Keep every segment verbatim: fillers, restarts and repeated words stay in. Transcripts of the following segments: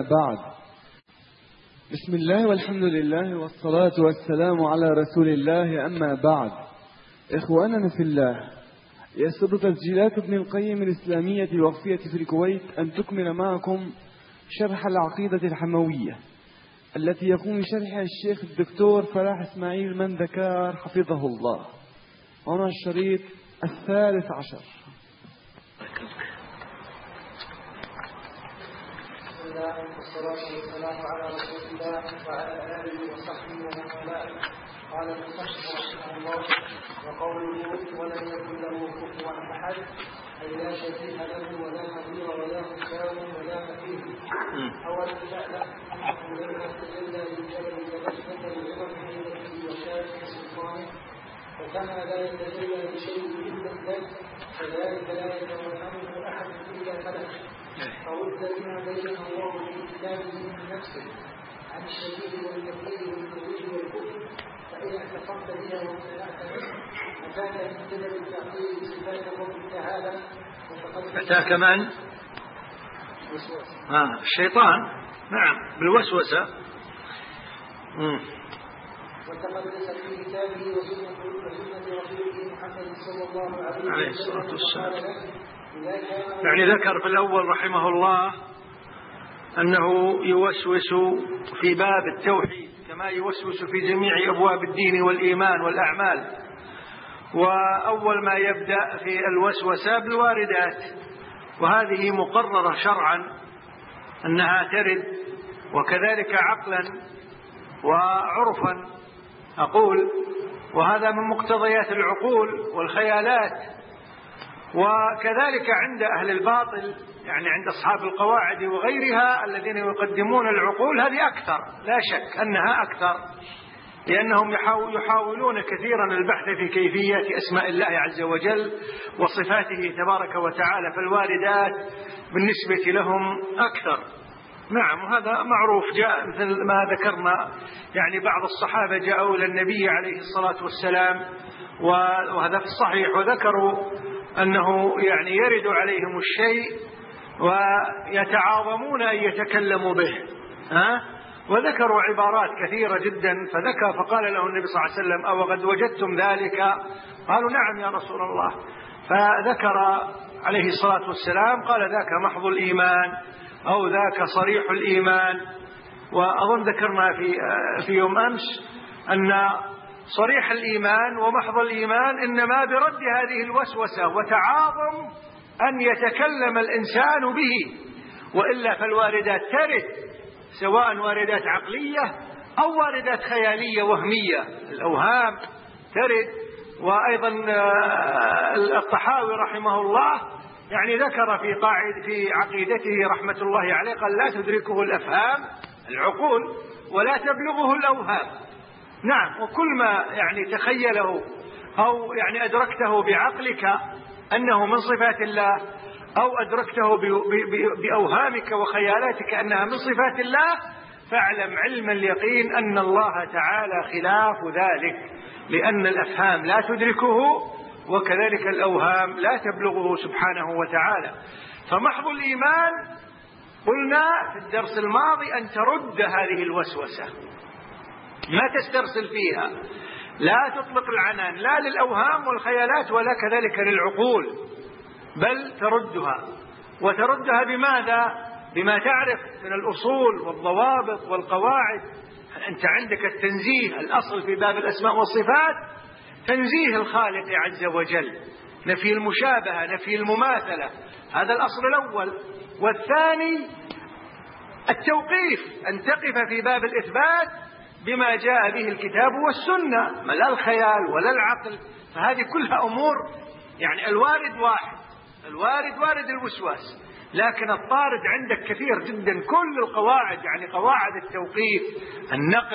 بعد. بسم الله والحمد لله والصلاة والسلام على رسول الله، أما بعد. إخواننا في الله، يسر تسجيلات ابن القيم الإسلامية الوقفية في الكويت أن تكمل معكم شرح العقيدة الحموية التي يقوم بشرحها الشيخ الدكتور فلاح إسماعيل مندكار حفظه الله. هنا الشريط الثالث عشر. والصلاة والسلام على رسول الله وعلى آله وصحبه ومن والاه. قال المصنف رحمه الله: وقوله ولم يكن له كفوا أحد، أي لا شبيه له ولا نظير ولا مساو ولا مثيل. أولا تعلم أنه لما تجلى للجبل تبسمة لعظم هيبته وشارع سلطانه، وكما لا يتجلى لشيء إلا الذات كذلك لا يتوهمه أحد إلا ملك. فرد بما بين الله في كتابه من نفسه عن الشديد والكثير والنظير والكفر، فإن اعتقدت بها وامتنعت منه أتاك من سبب التعطيل صفات الله تعالى. أتاك من؟ آه الشيطان، نعم، بالوسوسة. وتقدس في كتابه وسنة رسوله محمد صلى الله عليه الصلاة والسلام. يعني ذكر في الأول رحمه الله أنه يوسوس في باب التوحيد كما يوسوس في جميع أبواب الدين والإيمان والأعمال. وأول ما يبدأ في الوسوسة بالواردات، وهذه مقررة شرعا أنها ترد، وكذلك عقلا وعرفا أقول، وهذا من مقتضيات العقول والخيالات. وكذلك عند أهل الباطل، يعني عند أصحاب القواعد وغيرها الذين يقدمون العقول، هذه أكثر، لا شك أنها أكثر، لأنهم يحاولون كثيرا البحث في كيفية أسماء الله عز وجل وصفاته تبارك وتعالى، فالواردات بالنسبة لهم أكثر. نعم، وهذا معروف، جاء مثل ما ذكرنا، يعني بعض الصحابة جاءوا إلى النبي عليه الصلاة والسلام، وهذا في الصحيح، وذكروا أنه يعني يرد عليهم الشيء ويتعاظمون أن يتكلموا به، ها؟ وذكروا عبارات كثيرة جدا، فذكر فقال له النبي صلى الله عليه وسلم: أو قد وجدتم ذلك؟ قالوا: نعم يا رسول الله. فذكر عليه الصلاة والسلام قال: ذاك محض الإيمان، أو ذاك صريح الإيمان. وأظن ذكرنا في في يوم أمس أن صريح الإيمان ومحض الإيمان إنما برد هذه الوسوسة وتعاظم أن يتكلم الإنسان به، وإلا فالواردات ترد، سواء واردات عقلية أو واردات خيالية وهمية، الأوهام ترد. وأيضا الطحاوي رحمه الله يعني ذكر في قاعدة في عقيدته رحمة الله عليه، قال: لا تدركه الأفهام العقول ولا تبلغه الأوهام. نعم، وكل ما يعني تخيله أو يعني أدركته بعقلك أنه من صفات الله، أو أدركته بأوهامك وخيالاتك أنها من صفات الله، فاعلم علم اليقين أن الله تعالى خلاف ذلك، لأن الأفهام لا تدركه وكذلك الأوهام لا تبلغه سبحانه وتعالى. فمحض الإيمان قلنا في الدرس الماضي أن ترد هذه الوسوسة، ما تسترسل فيها، لا تطلق العنان لا للأوهام والخيالات ولا كذلك للعقول، بل تردها. وتردها بماذا؟ بما تعرف من الأصول والضوابط والقواعد. أنت عندك التنزيه، الأصل في باب الأسماء والصفات تنزيه الخالق عز وجل، نفي المشابهة، نفي المماثلة، هذا الأصل الأول. والثاني التوقيف، أن تقف في باب الإثبات بما جاء به الكتاب والسنة، ما لا الخيال ولا العقل. فهذه كلها أمور، يعني الوارد واحد، الوارد وارد الوسواس، لكن الطارد عندك كثير جدا. كل القواعد، يعني قواعد التوقيف، النقل،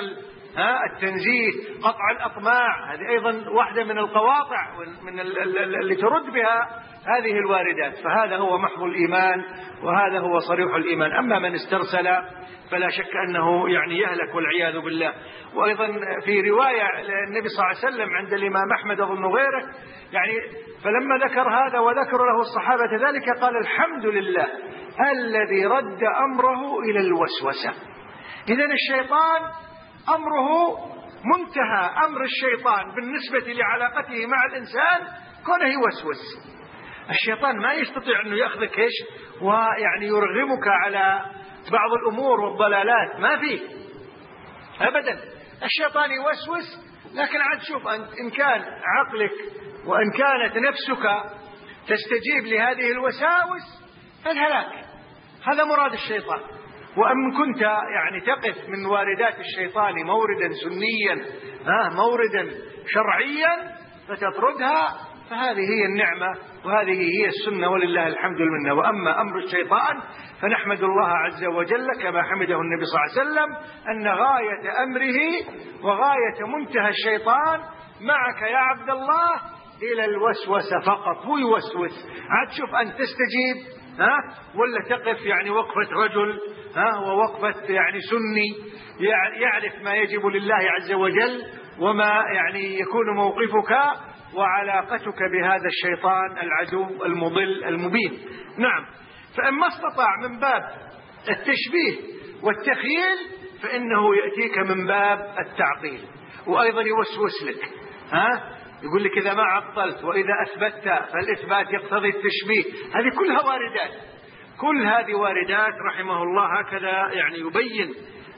ها التنزيه، قطع الأطماع، هذه أيضا واحدة من القواطع من اللي ترد بها هذه الواردات. فهذا هو محض الإيمان وهذا هو صريح الإيمان. أما من استرسل فلا شك أنه يعني يهلك والعياذ بالله. وأيضا في رواية النبي صلى الله عليه وسلم عند الإمام أحمد أظن غيره، يعني فلما ذكر هذا وذكر له الصحابة ذلك قال الحمد لله الذي رد أمره إلى الوسوسة. إذن الشيطان أمره منتهى أمر الشيطان بالنسبة لعلاقته مع الإنسان كونه يوسوس. الشيطان ما يستطيع أنه يأخذك إيش ويعني يرغمك على بعض الأمور والضلالات، ما فيه أبدا. الشيطان يوسوس، لكن عاد شوف إن كان عقلك وإن كانت نفسك تستجيب لهذه الوساوس فالهلاك، هذا مراد الشيطان. وأن كنت يعني تقف من واردات الشيطان موردا سنيا ها موردا شرعيا فتطردها، فهذه هي النعمة وهذه هي السنة ولله الحمد والمنة. وأما أمر الشيطان فنحمد الله عز وجل كما حمده النبي صلى الله عليه وسلم أن غاية أمره وغاية منتهى الشيطان معك يا عبد الله إلى الوسوسة فقط. هو يوسوس، عاد شوف أن تستجيب ها ولا تقف يعني وقفة رجل ها ووقفة يعني سني يعرف ما يجب لله عز وجل وما يعني يكون موقفك وعلاقتك بهذا الشيطان العدو المضل المبين. نعم. فإما استطاع من باب التشبيه والتخييل فإنه يأتيك من باب التعطيل، وأيضا يوسوس لك ها يقول لك إذا ما عطلت وإذا أثبتت فالإثبات يقتضي التشبيه. هذه كلها واردات، كل هذه واردات رحمه الله. هكذا يعني يبين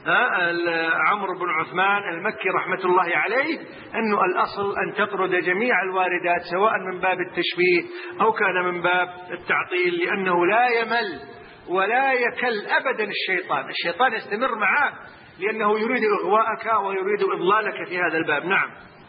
عمرو بن عثمان المكي رحمة الله عليه أنه الأصل أن تطرد جميع الواردات سواء من باب التشبيه أو كان من باب التعطيل، لأنه لا يمل ولا يكل أبدا الشيطان. الشيطان يستمر معك لأنه يريد إغواءك ويريد إضلالك في هذا الباب. نعم.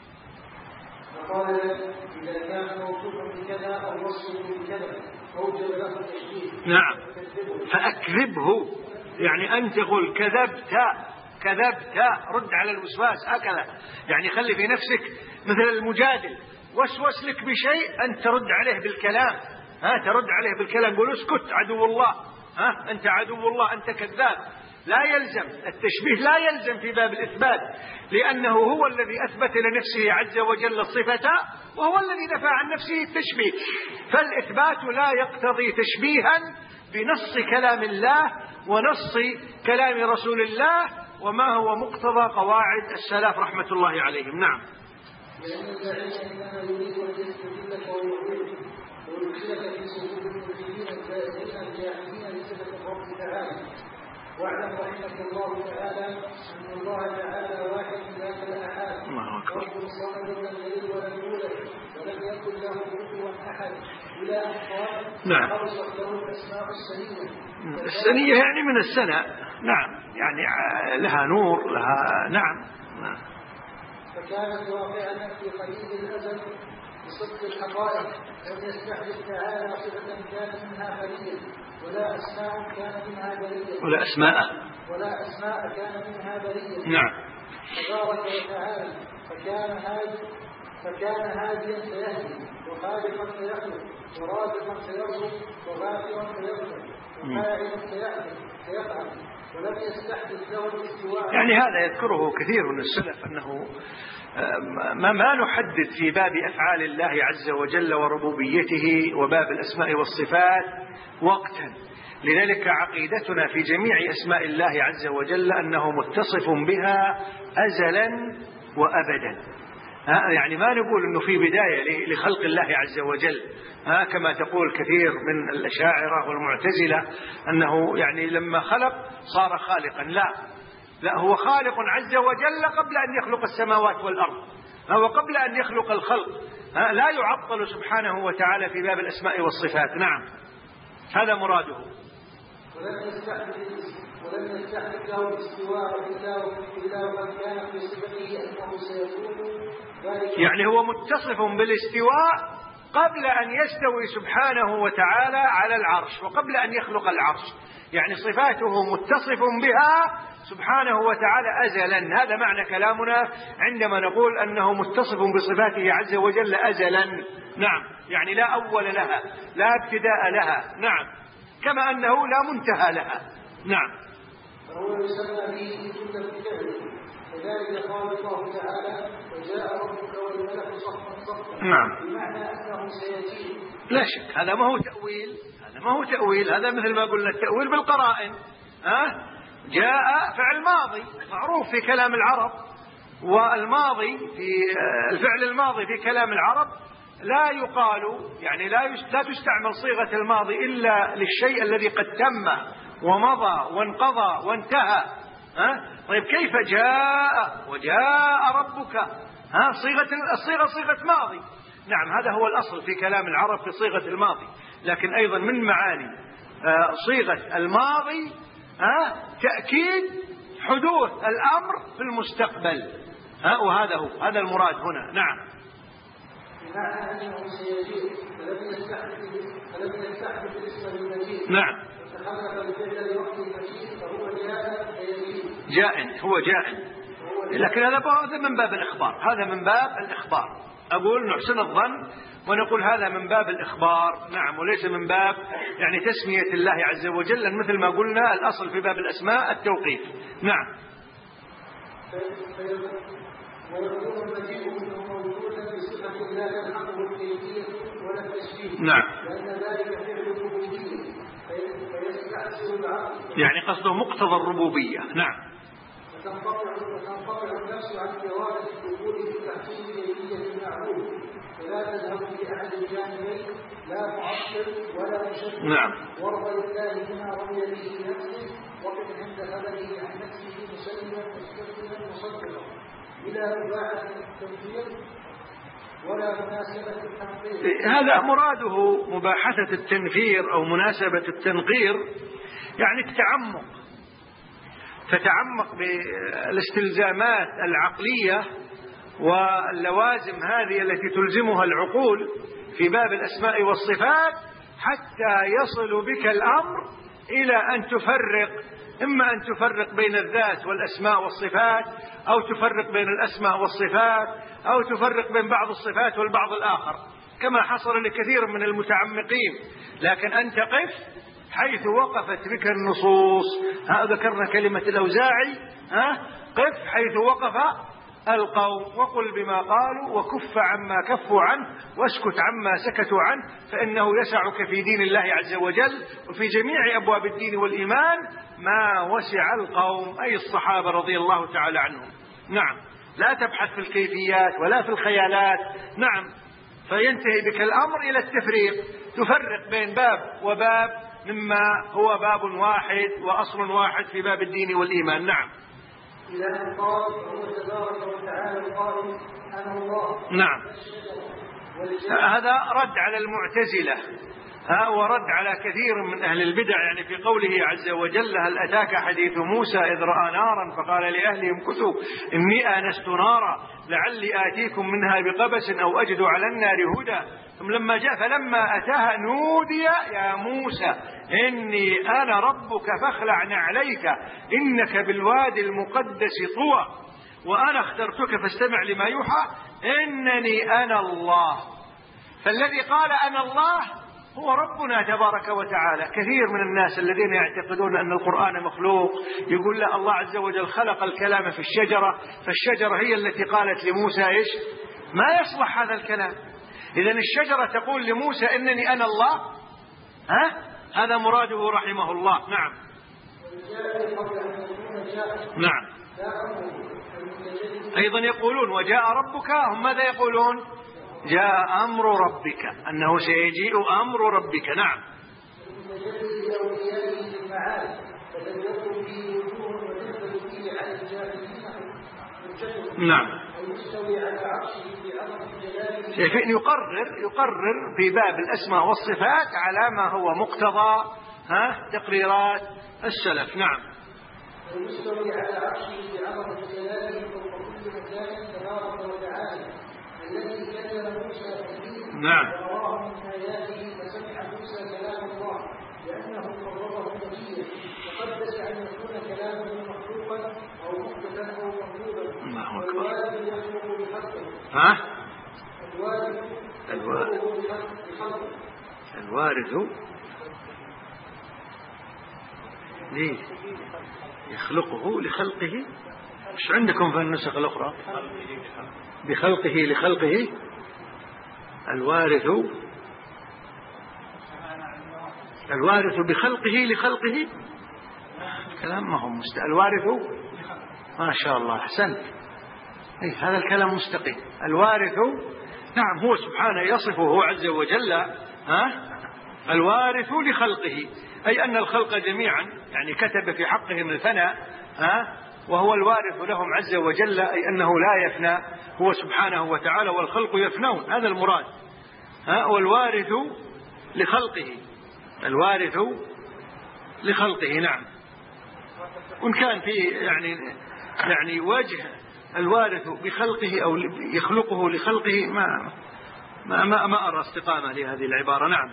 فقال إذا كان موصوفا بكذا أو وصفه بكذا أوجب له التشبيه. نعم. فأكذبه، يعني أنت قل كذبت كذبت رد على الوسواس هكذا، يعني خلي في نفسك مثل المجادل وسوس لك بشيء أنت ترد عليه بالكلام ها ترد عليه بالكلام قل اسكت عدو الله ها أنت عدو الله أنت كذاب. لا يلزم التشبيه، لا يلزم في باب الإثبات، لأنه هو الذي أثبت لنفسه عز وجل الصفة وهو الذي دفع عن نفسه التشبيه. فالإثبات لا يقتضي تشبيها بنص كلام الله ونص كلام رسول الله وما هو مقتضى قواعد السلف رحمة الله عليهم. نعم. لأن الداعي إنما يريد أن يستدلك ويعلمك ويدخلك في صفوف المؤمنين الفائزين الجاهلين لصفة الرب تعالى. واعلم رحمك الله تعالى أن الله تعالى واحد لا كالآحاد، رب الصمد لم يلد ولم يولد ولم يكن له كفوا أحد إلى أن قال نعم. خلصت له الأسماء السنية. السنية يعني من السنة. نعم، يعني لها نور لها. نعم. فكانت واقعة في قريب الأزل بصدق الحقائق، لم يستحدث تعالى صفة كان منها خليل ولا أسماء كان منها برية ولا أسماء ولا أسماء كان منها برية. نعم. تبارك وتعالى فكان هادي فكان هاديا فيهدي وخالقا فيخلق ورازقا فيرزق وغافرا فيغفر وفاعلا فيفعل ولم يستحدث له الاستواء. يعني هذا يذكره كثير من السلف أنه ما, ما نحدد في باب أفعال الله عز وجل وربوبيته وباب الأسماء والصفات وقتا. لذلك عقيدتنا في جميع أسماء الله عز وجل أنه متصف بها أزلا وأبدا. يعني ما نقول أنه في بداية لخلق الله عز وجل كما تقول كثير من الأشاعرة والمعتزلة أنه يعني لما خلق صار خالقا. لا لا هو خالق عز وجل قبل أن يخلق السماوات والأرض، هو قبل أن يخلق الخلق لا يعطل سبحانه وتعالى في باب الأسماء والصفات. نعم، هذا مراده. ولم يستحدث له الاستواء إلا ومن كان في صفته أنه سيكون ذلك. يعني هو متصف بالاستواء قبل أن يستوي سبحانه وتعالى على العرش وقبل أن يخلق العرش، يعني صفاته متصف بها سبحانه وتعالى أزلا. هذا معنى كلامنا عندما نقول أنه متصف بصفاته عز وجل أزلا. نعم، يعني لا أول لها، لا ابتداء لها. نعم، كما أنه لا منتهى لها. نعم. فهو يسمى به كل الفعل، وذلك قال الله تعالى: وجاء ربك والملك صفا صفا. نعم، بمعنى أنه سيجيء. لا شك، هذا ما هو تأويل، هذا ما هو تأويل، هذا مثل ما قلنا التأويل بالقرائن. ها؟ جاء فعل ماضي معروف في كلام العرب، والماضي في الفعل الماضي في كلام العرب لا يقال، يعني لا لا تستعمل صيغة الماضي إلا للشيء الذي قد تم ومضى وانقضى وانتهى. ها؟ طيب كيف جاء وجاء ربك؟ ها؟ صيغة الصيغة صيغة ماضي. نعم، هذا هو الأصل في كلام العرب في صيغة الماضي، لكن أيضا من معاني صيغة الماضي ها تأكيد حدوث الأمر في المستقبل. ها؟ وهذا هو هذا المراد هنا. نعم. بمعنى أنه سيجيء، فلم يستحدث فلم يستحدث اسم المجيء. نعم. وتحرك الفعل لوقت المجيء، فهو جاء سيجيء. جاء، هو جاء، لكن هذا من باب الإخبار، هذا من باب الإخبار. أقول نحسن الظن ونقول هذا من باب الإخبار. نعم، وليس من باب يعني تسمية الله عز وجل، مثل ما قلنا الأصل في باب الأسماء التوقيف. نعم. ويكون المجيء منه موجودا بصفة لا تلحقه الكيفية ولا التشبيه. نعم. لأن ذلك فعل الربوبية فيستأثر العقل. يعني قصده مقتضى الربوبية. نعم. وتنقطع النفس عن إرادة الدخول في تحصيل كيفية المعبود، ولا تذهب في أحد الجانبين، لا معطل ولا مشبه. نعم. وارض لله بما رضي به نفسه، وقف عند خبره عن نفسه مسلما مستسلما مصدقا، بلا مباحة التنفيذ ولا مناسبة التنقير. هذا مراده مباحثة التنفير أو مناسبة التنقير، يعني التعمق، تتعمق بالاستلزامات العقلية واللوازم هذه التي تلزمها العقول في باب الأسماء والصفات، حتى يصل بك الأمر إلى أن تفرق، إما أن تفرق بين الذات والأسماء والصفات، أو تفرق بين الأسماء والصفات، أو تفرق بين بعض الصفات والبعض الآخر، كما حصل لكثير من المتعمقين. لكن أنت قف حيث وقفت بك النصوص. ها ذكرنا كلمة الأوزاعي، ها قف حيث وقف القوم، وقل بما قالوا وكف عما كفوا عنه واسكت عما سكتوا عنه، فإنه يسعك في دين الله عز وجل وفي جميع أبواب الدين والإيمان ما وسع القوم، أي الصحابة رضي الله تعالى عنهم. نعم، لا تبحث في الكيفيات ولا في الخيالات. نعم، فينتهي بك الأمر إلى التفريق، تفرق بين باب وباب مما هو باب واحد وأصل واحد في باب الدين والإيمان. نعم. إلى أن قال هو تبارك وتعالى قال أنا الله. نعم، هذا رد على المعتزلة، ها ورد على كثير من أهل البدع، يعني في قوله عز وجل: هل أتاك حديث موسى إذ رأى نارا فقال لأهلهم كثوا إني آنست نارا لعلي آتيكم منها بقبس أو أجد على النار هدى ثم لما جاء فلما أتاها نودي يا موسى إني أنا ربك فاخلع نعليك إنك بالوادي المقدس طوى وأنا اخترتك فاستمع لما يوحى إنني أنا الله. فالذي قال أنا الله هو ربنا تبارك وتعالى. كثير من الناس الذين يعتقدون أن القرآن مخلوق يقول لا، الله عز وجل خلق الكلام في الشجرة، فالشجرة هي التي قالت لموسى إيش؟ ما يصلح هذا الكلام. إذن الشجرة تقول لموسى إنني أنا الله؟ ها؟ هذا مراده رحمه الله. نعم. نعم. أيضا يقولون وجاء ربك، هم ماذا يقولون؟ جاء أمر ربك، أنه سيجيء أمر ربك. نعم. نعم. شيء يقرر يقرر في باب الأسماء والصفات على ما هو مقتضى ها تقريرات السلف. نعم. ويستوي على عرشه بعظمة جلاله فوق كل مكان تبارك وتعالى الذي كلم موسى تكليما نعم. ورواه من آياته فسمع موسى كلام الله لأنه قرره نبيا وقدس أن يكون كلامه مخلوقا أو مخلوقا أو مخلوقا والوالد يخلق بخلقه. ها؟ الوالد الوارث الوارث ليه يخلقه لخلقه؟ مش عندكم في النسخ الأخرى بخلقه لخلقه؟ الوارث الوارث بخلقه لخلقه الكلام ما هو مست... الوارث ما شاء الله أحسنت. أي هذا الكلام مستقيم. الوارث نعم هو سبحانه يصفه عز وجل ها الوارث لخلقه، أي أن الخلق جميعا يعني كتب في حقهم الفناء ها وهو الوارث لهم عز وجل، أي أنه لا يفنى هو سبحانه وتعالى والخلق يفنون، هذا المراد. ها والوارث لخلقه الوارث لخلقه نعم. وإن كان في يعني يعني وجه الوارث بخلقه أو يخلقه لخلقه ما ما ما, ما أرى استقامة لهذه العبارة. نعم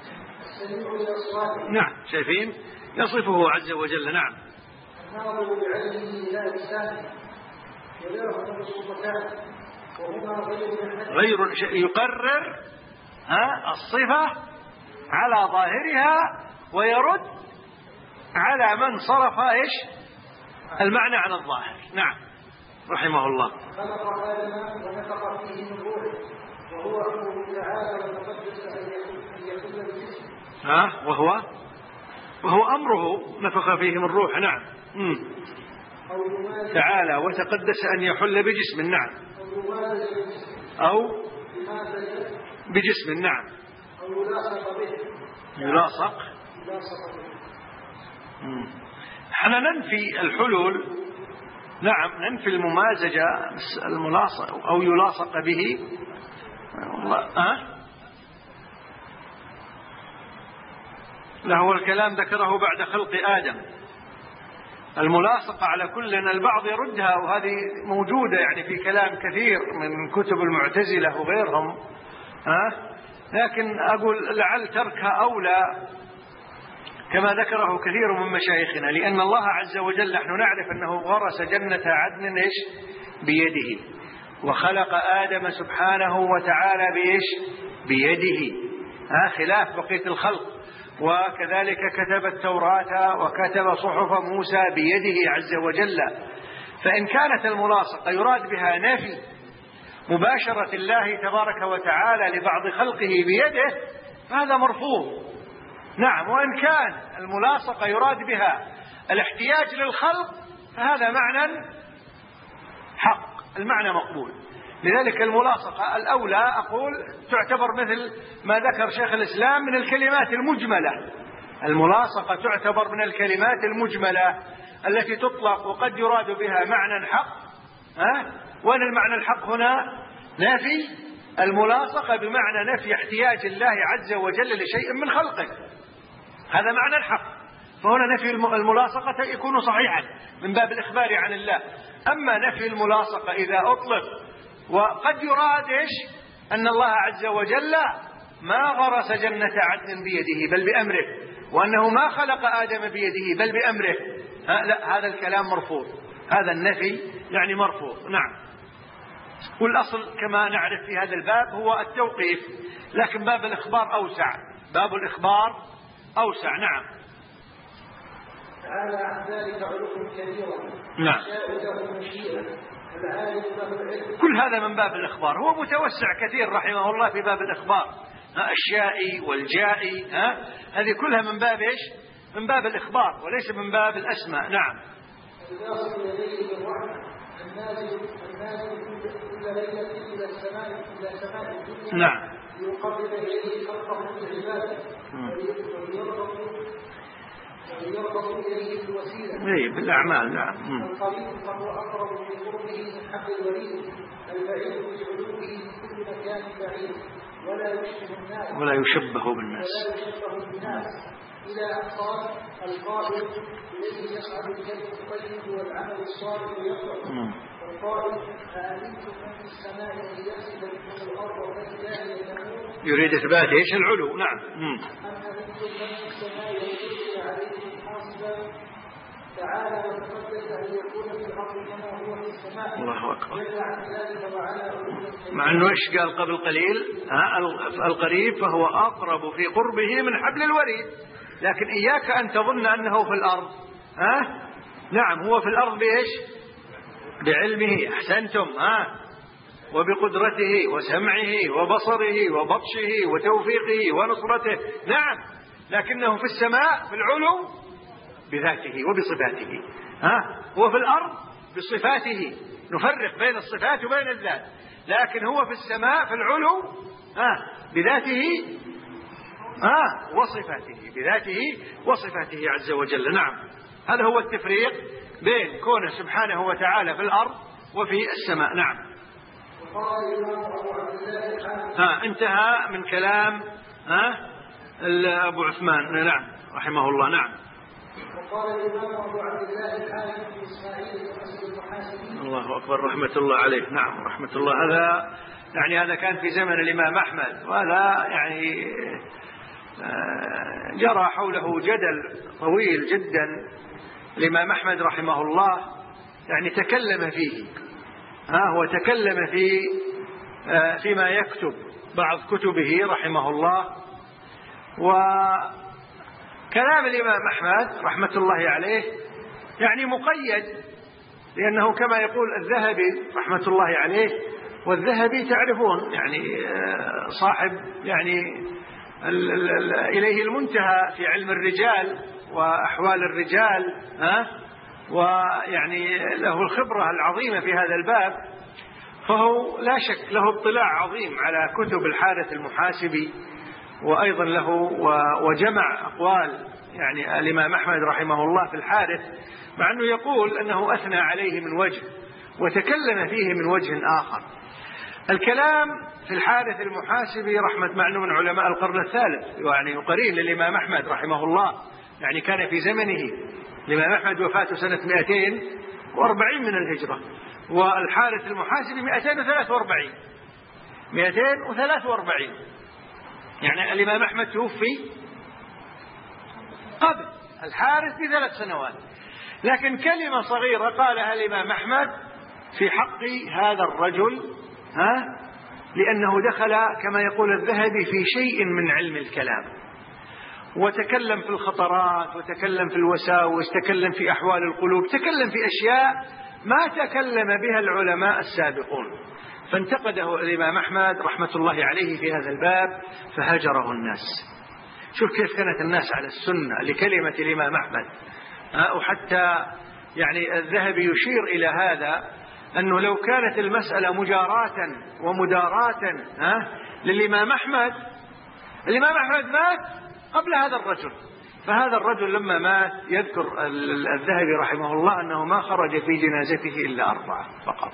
نعم شايفين يصفه عز وجل. نعم غير يقرر ها الصفة على ظاهرها ويرد على من صرف ايش المعنى عن الظاهر. نعم رحمه الله. خلق آدم ونفخ فيه من روحه وهو أمره تعالى وتقدس أن يكون بجسم. ها وهو وهو أمره نفخ فيه من روحه. نعم مم. تعالى وتقدس أن يحل بجسم. نعم أو بجسم. نعم أو يلاصق به. يلاصق. احنا ننفي الحلول. نعم ننفي الممازجة الملاصق أو يلاصق به. والله أه؟ لا هو الكلام ذكره بعد خلق آدم. الملاصقة على كل البعض يردها وهذه موجودة يعني في كلام كثير من كتب المعتزلة وغيرهم. ها أه؟ لكن أقول لعل تركها أولى كما ذكره كثير من مشايخنا، لأن الله عز وجل نحن نعرف أنه غرس جنة عدن إيش بيده وخلق آدم سبحانه وتعالى بإيش بيده ها خلاف بقية الخلق. وكذلك كتب التوراة وكتب صحف موسى بيده عز وجل. فإن كانت الملاصقة يراد بها نفي مباشرة الله تبارك وتعالى لبعض خلقه بيده فهذا مرفوض. نعم وإن كان الملاصقة يراد بها الاحتياج للخلق فهذا معنى حق، المعنى مقبول. لذلك الملاصقة الأولى أقول تعتبر مثل ما ذكر شيخ الإسلام من الكلمات المجملة. الملاصقة تعتبر من الكلمات المجملة التي تطلق وقد يراد بها معنى حق. ها؟ وأن المعنى الحق هنا نافي الملاصقة بمعنى نفي احتياج الله عز وجل لشيء من خلقه، هذا معنى الحق. فهنا نفي الملاصقة يكون صحيحا من باب الإخبار عن الله. أما نفي الملاصقة إذا أطلق وقد يراد إيش أن الله عز وجل ما غرس جنة عدن بيده بل بأمره، وأنه ما خلق آدم بيده بل بأمره، ها لا هذا الكلام مرفوض، هذا النفي يعني مرفوض. نعم والأصل كما نعرف في هذا الباب هو التوقيف، لكن باب الإخبار أوسع، باب الإخبار أوسع. نعم تعالى عن ذلك علوا كبيرا. نعم له مشيئة العالم له العلم. كل هذا من باب الإخبار، هو متوسع كثير رحمه الله في باب الإخبار، الشائي والجائي ها هذه كلها من باب إيش من باب الإخبار وليس من باب الأسماء. نعم الناظر إليه بالرحمة النازل النازل كل ليلة إلى السماء إلى سماء الدنيا. نعم ليقرب إليه خلقه بالعبادة ويربط ويربط إليه بالوسيلة. إيه بالأعمال. نعم القريب فهو أقرب بقربه من حق الوريد البعيد بعلوه من كل مكان بعيد ولا يشبه الناس ولا يشبه بالناس ولا يشبه بالناس إلى أن قال القائل إليه يصعد الكلم الطيب والعمل الصالح يخرج والقائل أأمنتم من في السماء أن يخسف بكم الأرض فإذا هي تمور يريد إثبات إيش العلو. نعم. أم أمنتم من في السماء أن يرسل عليكم حاصبا تعالى وتقدس أن يكون في الأرض كما هو في السماء. الله أكبر. جل عن ذلك وعلى مع أنه إيش قال قبل قليل؟ ها القريب فهو أقرب في قربه من حبل الوريد، لكن إياك أن تظن أنه في الأرض. ها نعم هو في الأرض بإيش؟ بعلمه. أحسنتم. ها وبقدرته وسمعه وبصره وبطشه وتوفيقه ونصرته. نعم لكنه في السماء في العلو بذاته وبصفاته. ها هو في الأرض بصفاته، نفرق بين الصفات وبين الذات، لكن هو في السماء في العلو ها بذاته ها وصفاته، بذاته وصفاته عز وجل. نعم هذا هو التفريق بين كونه سبحانه وتعالى في الأرض وفي السماء. نعم. ها انتهى من كلام ها أبو عثمان نعم رحمه الله. نعم. وقال الإمام أبو عبد الله الحاكم في إسماعيل وحسن المحاسبين. الله أكبر رحمة الله عليه. نعم رحمة الله. هذا يعني هذا كان في زمن الإمام أحمد، وهذا يعني جرى حوله جدل طويل جدا. الإمام أحمد رحمه الله يعني تكلم فيه. ها هو تكلم في فيما يكتب بعض كتبه رحمه الله. وكلام الإمام أحمد رحمة الله عليه يعني مقيد، لأنه كما يقول الذهبي رحمة الله عليه، والذهبي تعرفون يعني صاحب يعني ال ال ال إليه المنتهى في علم الرجال وأحوال الرجال، ها ويعني له الخبرة العظيمة في هذا الباب، فهو لا شك له اطلاع عظيم على كتب الحارث المحاسبي، وأيضا له وجمع أقوال يعني الإمام أحمد رحمه الله في الحارث، مع أنه يقول أنه أثنى عليه من وجه وتكلم فيه من وجه آخر. الكلام في الحارث المحاسبي رحمة معنه من علماء القرن الثالث، يعني قرين للإمام أحمد رحمه الله، يعني كان في زمنه. الإمام أحمد وفاته سنة مئتين وأربعين من الهجرة، والحارث المحاسبي مئتين وثلاث وأربعين مئتين وثلاث وأربعين يعني الإمام أحمد توفي قبل الحارث بثلاث سنوات. لكن كلمة صغيرة قالها الإمام أحمد في حق هذا الرجل، ها لأنه دخل كما يقول الذهبي في شيء من علم الكلام، وتكلم في الخطرات، وتكلم في الوساوس، تكلم في أحوال القلوب، تكلم في أشياء ما تكلم بها العلماء السابقون، فانتقده الإمام أحمد رحمة الله عليه في هذا الباب فهجره الناس. شوف كيف كانت الناس على السنة لكلمة الإمام أحمد. وحتى يعني الذهبي يشير إلى هذا، أنه لو كانت المسألة مجاراة ومداراة للإمام أحمد، الإمام أحمد مات قبل هذا الرجل، فهذا الرجل لما مات يذكر الذهبي رحمه الله أنه ما خرج في جنازته إلا أربعة فقط،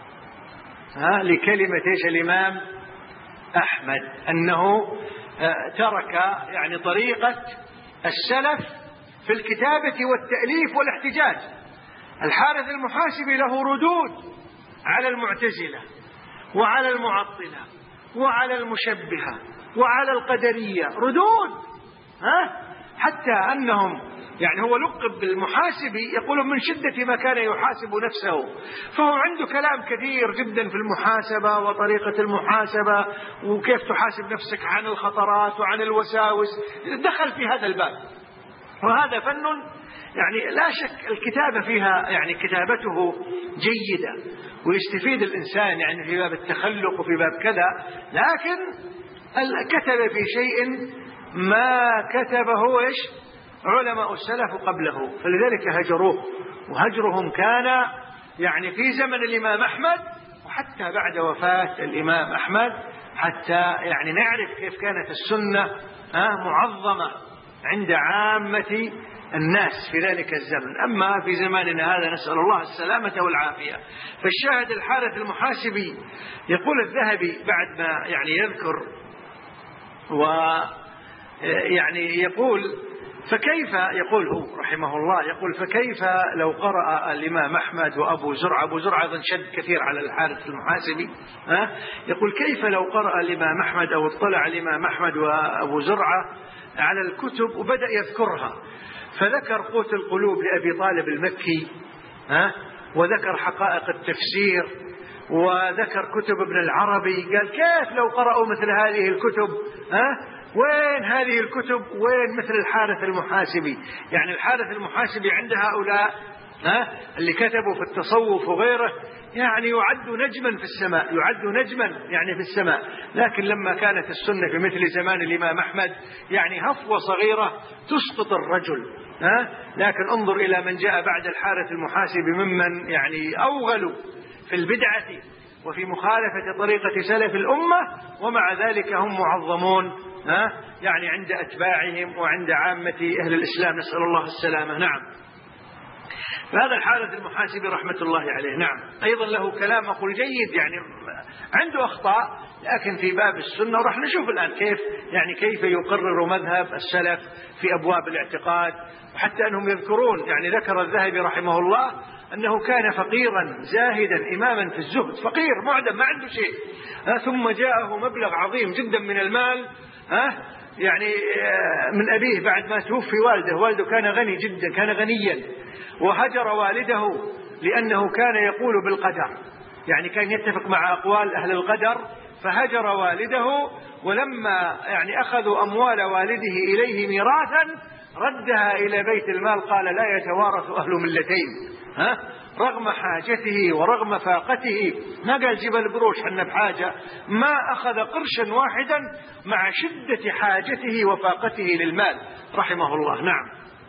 ها لكلمة إيش الإمام أحمد، أنه ترك يعني طريقة السلف في الكتابة والتأليف والاحتجاج. الحارث المحاسبي له ردود على المعتزلة وعلى المعطلة وعلى المشبهة وعلى القدرية، ردود ها حتى أنهم يعني هو لقب بالمحاسبي، يقولون من شدة ما كان يحاسب نفسه، فهو عنده كلام كثير جدا في المحاسبة وطريقة المحاسبة وكيف تحاسب نفسك عن الخطرات وعن الوساوس، دخل في هذا الباب. وهذا فن يعني لا شك الكتابة فيها يعني كتابته جيدة ويستفيد الإنسان يعني في باب التخلق وفي باب كذا، لكن كتب في شيء ما كتبه إيش علماء السلف قبله، فلذلك هجروه، وهجرهم كان يعني في زمن الإمام أحمد وحتى بعد وفاة الإمام أحمد، حتى يعني نعرف كيف كانت السنة معظمة عند عامة الناس في ذلك الزمن. أما في زماننا هذا نسأل الله السلامة والعافية. فالشاهد الحارث المحاسبي يقول الذهبي بعد ما يعني يذكر ويعني يقول فكيف يقول هو رحمه الله، يقول فكيف لو قرأ الإمام أحمد وأبو زرعة، أبو زرعة أيضا شد كثير على الحارث المحاسبي، ها يقول كيف لو قرأ الإمام أحمد أو اطلع الإمام أحمد وأبو زرعة على الكتب وبدأ يذكرها، فذكر قوت القلوب لأبي طالب المكي، ها وذكر حقائق التفسير وذكر كتب ابن العربي، قال كيف لو قرأوا مثل هذه الكتب، ها وين هذه الكتب، وين مثل الحارث المحاسبي؟ يعني الحارث المحاسبي عند هؤلاء ها اللي كتبوا في التصوف وغيره يعني يعد نجما في السماء، يعد نجما يعني في السماء، لكن لما كانت السنة في مثل زمان الإمام أحمد يعني هفوة صغيرة تسقط الرجل، ها لكن انظر إلى من جاء بعد الحارث المحاسبي ممن يعني أوغلوا في البدعة وفي مخالفة طريقة سلف الأمة، ومع ذلك هم معظمون ها يعني عند أتباعهم وعند عامة أهل الإسلام، نسأل الله السلامة. نعم، فهذا الحارث المحاسبي رحمة الله عليه. نعم، أيضا له كلام أقول جيد، يعني عنده أخطاء لكن في باب السنة، ورح نشوف الآن كيف يعني كيف يقرر مذهب السلف في أبواب الاعتقاد، وحتى أنهم يذكرون يعني ذكر الذهبي رحمه الله أنه كان فقيرا زاهدا إماما في الزهد، فقير معدم ما عنده شيء، ثم جاءه مبلغ عظيم جدا من المال ها يعني من أبيه بعد ما توفي والده، والده كان غني جدا، كان غنيا، وهجر والده لأنه كان يقول بالقدر، يعني كان يتفق مع أقوال أهل القدر، فهجر والده، ولما يعني أخذوا أموال والده إليه ميراثا ردها إلى بيت المال، قال لا يتوارث أهل ملتين، ها رغم حاجته ورغم فاقته، ما قال جبل بروش حنا بحاجة، ما أخذ قرشا واحدا مع شدة حاجته وفاقته للمال رحمه الله. نعم.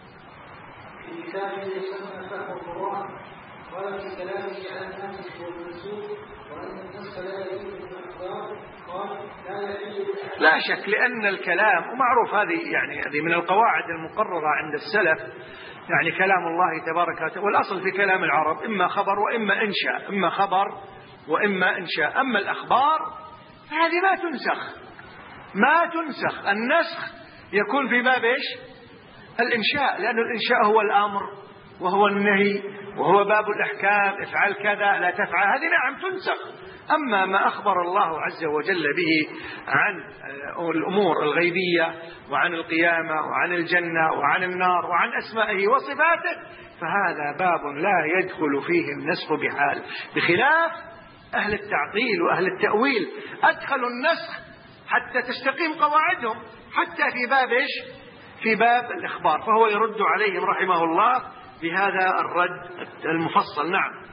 في كتابه يسمى فهم القرآن قال في كلامه على الناسخ والمنسوخ وأن النسخ لا يجوز بالأقدار، قال لا يجوز لا شك، لأن الكلام ومعروف هذه يعني هذه من القواعد المقررة عند السلف، يعني كلام الله تبارك وتعالى، والأصل في كلام العرب إما خبر وإما إنشاء، إما خبر وإما إنشاء، أما الأخبار فهذه ما تنسخ، ما تنسخ، النسخ يكون في باب إيش؟ الإنشاء، لأن الإنشاء هو الأمر وهو النهي وهو باب الأحكام، افعل كذا لا تفعل، هذه نعم تنسخ. أما ما أخبر الله عز وجل به عن الأمور الغيبية وعن القيامة وعن الجنة وعن النار وعن أسمائه وصفاته فهذا باب لا يدخل فيه النسخ بحال، بخلاف أهل التعطيل وأهل التأويل أدخلوا النسخ حتى تستقيم قواعدهم، حتى في باب إيش؟ في باب الإخبار، فهو يرد عليهم رحمه الله بهذا الرد المفصل. نعم.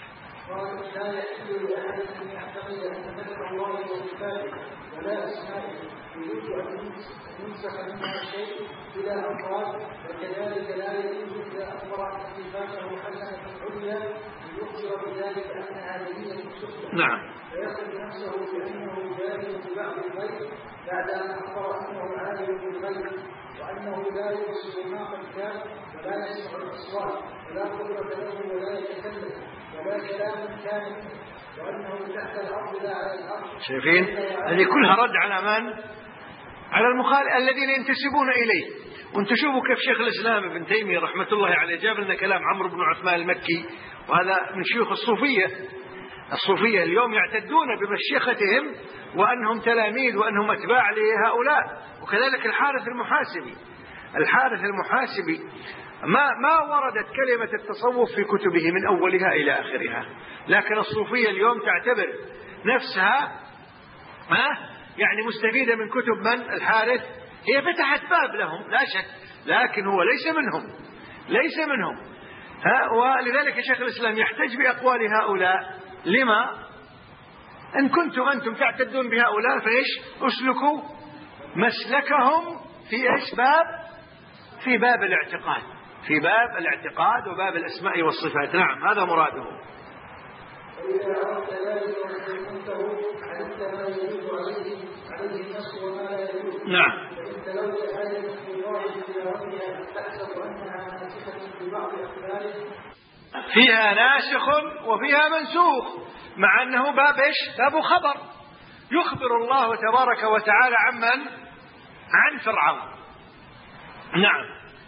لا يحل لأحد أن يعتقد أن ذكر الله وصفاته ولا أسمائه يريد أن ينسخ منها شيء إلى أفراد، وكذلك لا يجوز إذا أخبر أن صفاته حسنة عليا أن يخبر بذلك أنها دليلة سفلى. نعم. ويصف نفسه بأنه جاهل ببعض الغيب بعد أن أخبر أنه عالم بالغيب، وأنه لا يبصر ما قد كان ولا يسمع الأصوات ولا قدرة له ولا يتكلم ولا كلام كامل، وأنه تحت الأرض لا على الأرض. شايفين هذه كلها رد على من؟ على المخالف الذين ينتسبون إليه. وانت شوفوا كيف شيخ الإسلام ابن تيمية رحمة الله عليه جاب لنا كلام عمرو بن عثمان المكي، وهذا من شيوخ الصوفية. الصوفية اليوم يعتدون بمشيختهم وأنهم تلاميذ وأنهم أتباع لهؤلاء، وكذلك الحارث المحاسبي. الحارث المحاسبي ما ما وردت كلمة التصوف في كتبه من أولها إلى آخرها، لكن الصوفية اليوم تعتبر نفسها ها يعني مستفيدة من كتب من؟ الحارث. هي فتحت باب لهم لا شك، لكن هو ليس منهم، ليس منهم ها. ولذلك شيخ الإسلام يحتج بأقوال هؤلاء. لما؟ إن كنتم أنتم تعتدون بهؤلاء فإيش؟ أسلكوا مسلكهم في إيش؟ باب في باب الاعتقاد، في باب الاعتقاد وباب الأسماء والصفات. نعم، هذا مراده. وإذا أردت ذلك وسلمته علمت ما يجوز عليه عليه النص وما لا يجوز. نعم. فإن تلوت آية في الله بجوارها تحسب أنها ناسخة ببعض أخباره، فيها ناسخ وفيها منسوخ، مع أنه باب إيش؟ باب خبر، يخبر الله تبارك وتعالى عمن؟ عن فرعون. نعم.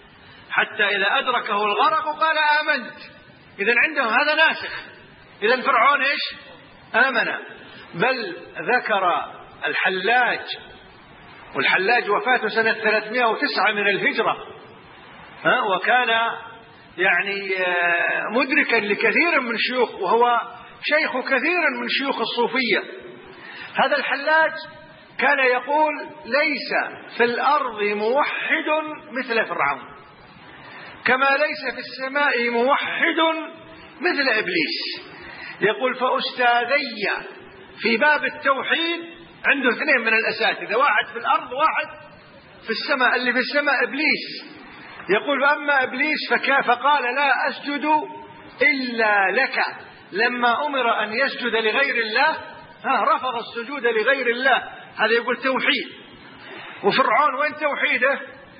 حتى إذا أدركه الغرق قال آمنت. إذن عندهم هذا ناسخ. إذن فرعون إيش؟ آمن. بل ذكر الحلاج، والحلاج وفاته سنة ثلاثمائة وتسعة من الهجرة، ها وكان يعني مدركا لكثير من شيوخ، وهو شيخ كثير من شيوخ الصوفية. هذا الحلاج كان يقول ليس في الأرض موحد مثل فرعون، كما ليس في السماء موحد مثل إبليس. يقول فأستاذي في باب التوحيد عنده اثنين من الأساتذة، واحد في الأرض واحد في السماء، اللي في السماء إبليس. يقول فأما إبليس فقال لا أسجد إلا لك، لما أمر أن يسجد لغير الله ها رفض السجود لغير الله. هذا يقول توحيد. وفرعون وين توحيده؟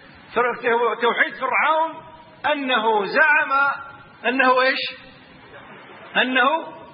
توحيد فرعون أنه زعم أنه إيش؟ أنه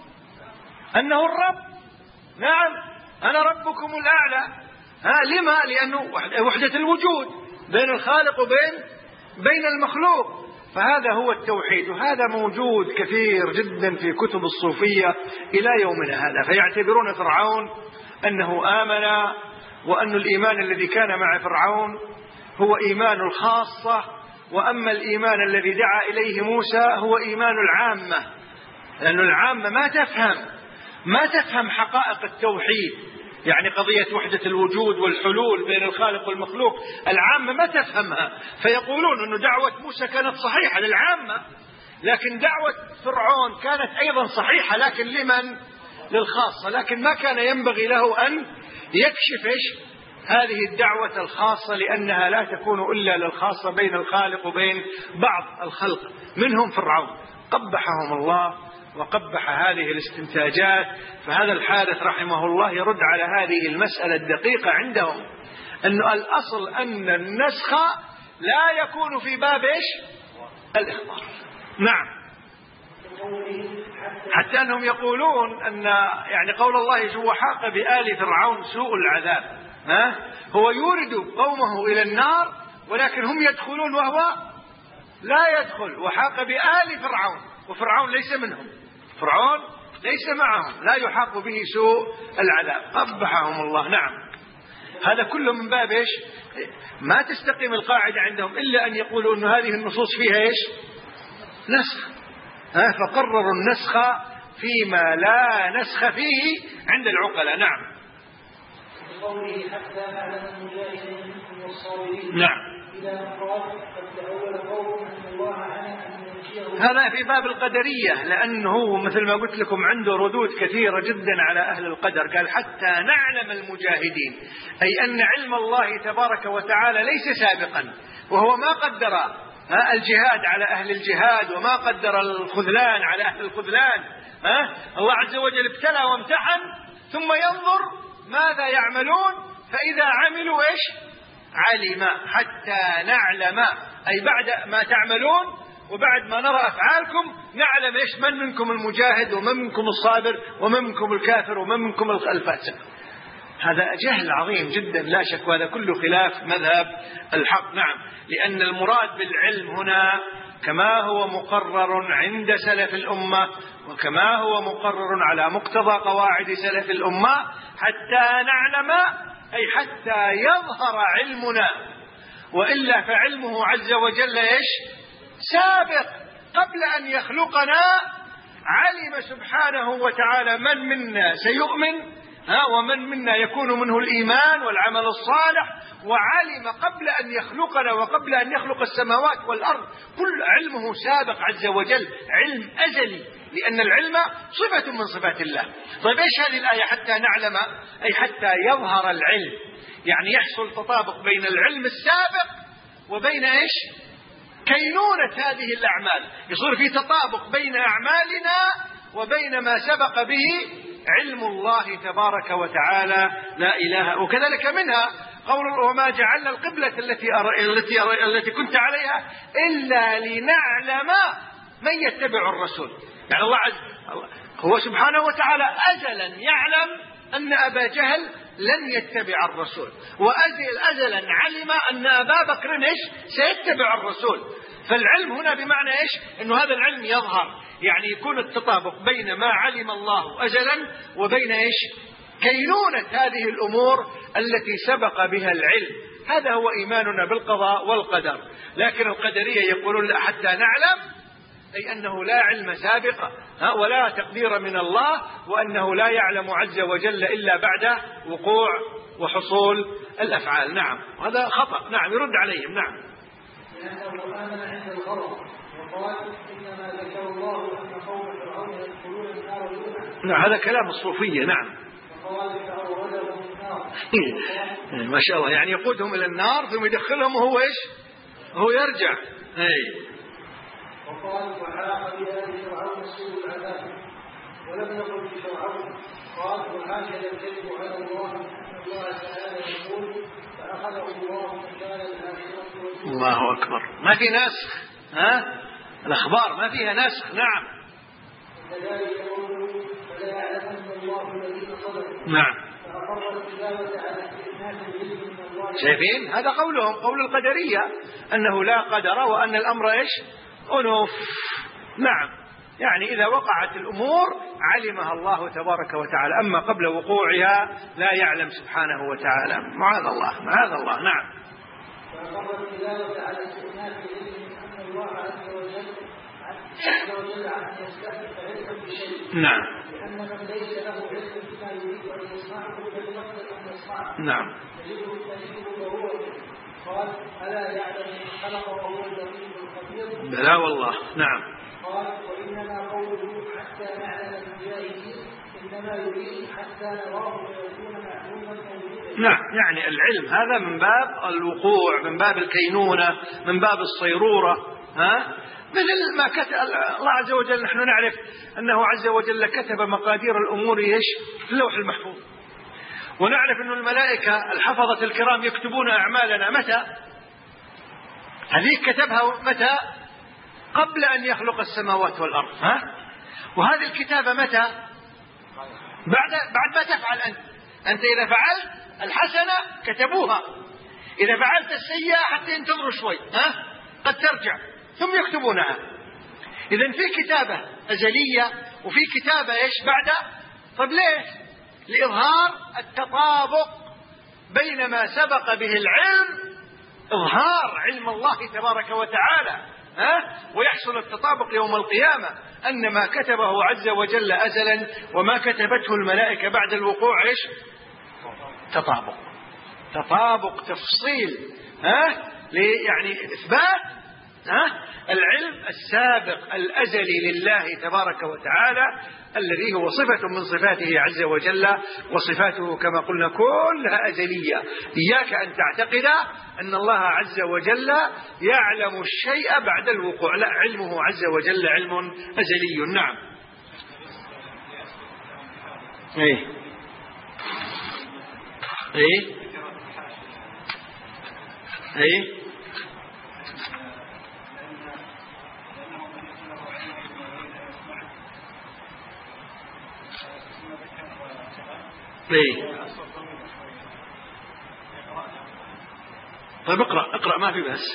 أنه الرب. نعم أنا ربكم الأعلى. ها لما؟ لأنه وحدة الوجود بين الخالق وبين بين المخلوق. فهذا هو التوحيد، وهذا موجود كثير جدا في كتب الصوفية إلى يومنا هذا. فيعتبرون فرعون أنه آمن، وأن الإيمان الذي كان مع فرعون هو إيمان الخاصة، وأما الإيمان الذي دعا إليه موسى هو إيمان العامة، لأن العامة ما تفهم ما تفهم حقائق التوحيد، يعني قضية وحدة الوجود والحلول بين الخالق والمخلوق. العامة ما تفهمها، فيقولون أن دعوة موسى كانت صحيحة للعامة، لكن دعوة فرعون كانت أيضا صحيحة، لكن لمن؟ للخاصة. لكن ما كان ينبغي له أن يكشف إيش؟ هذه الدعوة الخاصة، لأنها لا تكون إلا للخاصة بين الخالق وبين بعض الخلق، منهم فرعون. قبحهم الله وقبح هذه الاستنتاجات. فهذا الحارث رحمه الله يرد على هذه المسألة الدقيقة عندهم، أن الأصل أن النسخ لا يكون في باب إيش؟ الإخبار. نعم. حتى أنهم يقولون أن يعني قول الله وحاق بآل فرعون سوء العذاب، ها هو يورد قومه إلى النار ولكن هم يدخلون وهو لا يدخل. وحاق بآل فرعون، وفرعون ليس منهم، فرعون ليس معهم، لا يحاق به سوء العذاب. قبحهم الله. نعم. هذا كله من باب إيش؟ ما تستقيم القاعدة عندهم إلا أن يقولوا أن هذه النصوص فيها إيش؟ نسخ. ها فقرروا النسخ فيما لا نسخ فيه عند العقلاء. نعم. نعم. هذا في باب القدرية، لأنه مثل ما قلت لكم عنده ردود كثيرة جدا على أهل القدر. قال حتى نعلم المجاهدين، أي أن علم الله تبارك وتعالى ليس سابقا، وهو ما قدر الجهاد على أهل الجهاد وما قدر الخذلان على أهل الخذلان. الله عز وجل ابتلى وامتحن ثم ينظر ماذا يعملون، فإذا عملوا إيش؟ علم. حتى نعلم أي بعد ما تعملون وبعد ما نرى أفعالكم نعلم إيش؟ من منكم المجاهد ومن منكم الصابر ومن منكم الكافر ومن منكم الفاسق. هذا جهل عظيم جدا لا شك، وهذا كله خلاف مذهب الحق. نعم. لأن المراد بالعلم هنا كما هو مقرر عند سلف الأمة، وكما هو مقرر على مقتضى قواعد سلف الأمة، حتى نعلم أي حتى يظهر علمنا، وإلا فعلمه عز وجل إيش؟ سابق. قبل أن يخلقنا علم سبحانه وتعالى من منا سيؤمن ها ومن منا يكون منه الإيمان والعمل الصالح، وعلم قبل أن يخلقنا وقبل أن يخلق السماوات والأرض. كل علمه سابق عز وجل، علم أزلي، لأن العلم صفة من صفات الله. طيب إيش هذه الآية حتى نعلم؟ أي حتى يظهر العلم، يعني يحصل تطابق بين العلم السابق وبين إيش؟ كينونة هذه الأعمال، يصير في تطابق بين أعمالنا وبين ما سبق به علم الله تبارك وتعالى لا إله. وكذلك منها قول وما جعلنا القبلة التي التي التي كنت عليها إلا لنعلم من يتبع الرسول. يعني الله عز هو سبحانه وتعالى أزلا يعلم أن أبا جهل لن يتبع الرسول، وأزل أزلا علم أن أبا بكر سيتبع الرسول. فالعلم هنا بمعنى إيش؟ أنه هذا العلم يظهر، يعني يكون التطابق بين ما علم الله أجلا وبين إيش؟ كينونة هذه الأمور التي سبق بها العلم. هذا هو إيماننا بالقضاء والقدر. لكن القدرية يقولون حتى نعلم، أي أنه لا علم سابق ولا تقدير من الله، وأنه لا يعلم عز وجل إلا بعد وقوع وحصول الأفعال. نعم، هذا خطأ. نعم، يرد عليهم. نعم. لأنه آمن عند الغرض وقال إنما ذكر الله أن قوم فرعون يدخلون النار دونه. نعم، هذا كلام الصوفية. نعم. ما شاء الله، يعني يقودهم إلى النار ثم يدخلهم وهو إيش؟ هو يرجع. أي. وقال وحاق بآل فرعون سوء العذاب ولم يقل بفرعون. قال وهكذا الكذب على الله أن الله تعالى يقول فأخذه الله مكان الآخرة والأولى. الله أكبر. ما في نسخ، ها؟ الأخبار ما فيها نسخ. نعم. وكذلك قوله فلا يعلمن الله الذين صدقوا. نعم. شايفين؟ هذا قولهم، قول القدرية، أنه لا قدر وأن الأمر إيش؟ أنوف. نعم، يعني إذا وقعت الأمور علمها الله تبارك وتعالى، أما قبل وقوعها لا يعلم سبحانه وتعالى. معاذ الله، معاذ الله. نعم. فأقر التلاوة على استئناف العلم أن الله عز وجل عز وجل عن يستحق علما بشيء. نعم. لأن من ليس له علم بما يريد أن يصنعه فليقدر أن يصنعه. نعم. تجده تجده ضرورة. قال ألا يعلم من خلق وهو اللطيف الخبير. بلى والله. نعم. قال وإنما قوله حتى نعلم الجاهلين إنما يريد حتى نراه ويكون معلوما موجودا. نعم، يعني العلم هذا من باب الوقوع، من باب الكينونة، من باب الصيرورة. ها؟ مثل ما كتب الله عز وجل، نحن نعرف أنه عز وجل كتب مقادير الأمور إيش؟ في اللوح المحفوظ. ونعرف أن الملائكة الحفظة الكرام يكتبون أعمالنا متى؟ هذه كتبها متى؟ قبل أن يخلق السماوات والأرض. ها؟ وهذه الكتابة متى؟ بعد بعد ما تفعل أنت. أنت إذا فعلت الحسنة كتبوها، إذا فعلت السيئة حتى ينتظروا شوي، ها؟ قد ترجع ثم يكتبونها. إذن في كتابة أزلية وفي كتابة إيش بعد. طب ليش؟ لإظهار التطابق بين ما سبق به العلم، إظهار علم الله تبارك وتعالى، ها؟ ويحصل التطابق يوم القيامة أن ما كتبه عز وجل أزلا وما كتبته الملائكة بعد الوقوع إيش؟ تطابق، تطابق تفصيل، ها؟ يعني إثبات ها؟ العلم السابق الأزلي لله تبارك وتعالى الذي هو صفة من صفاته عز وجل، وصفاته كما قلنا كلها أزلية. إياك أن تعتقد أن الله عز وجل يعلم الشيء بعد الوقوع، لا، علمه عز وجل علم أزلي. نعم. ايه ايه ايه ايه. طيب اقرأ اقرأ ما في بس.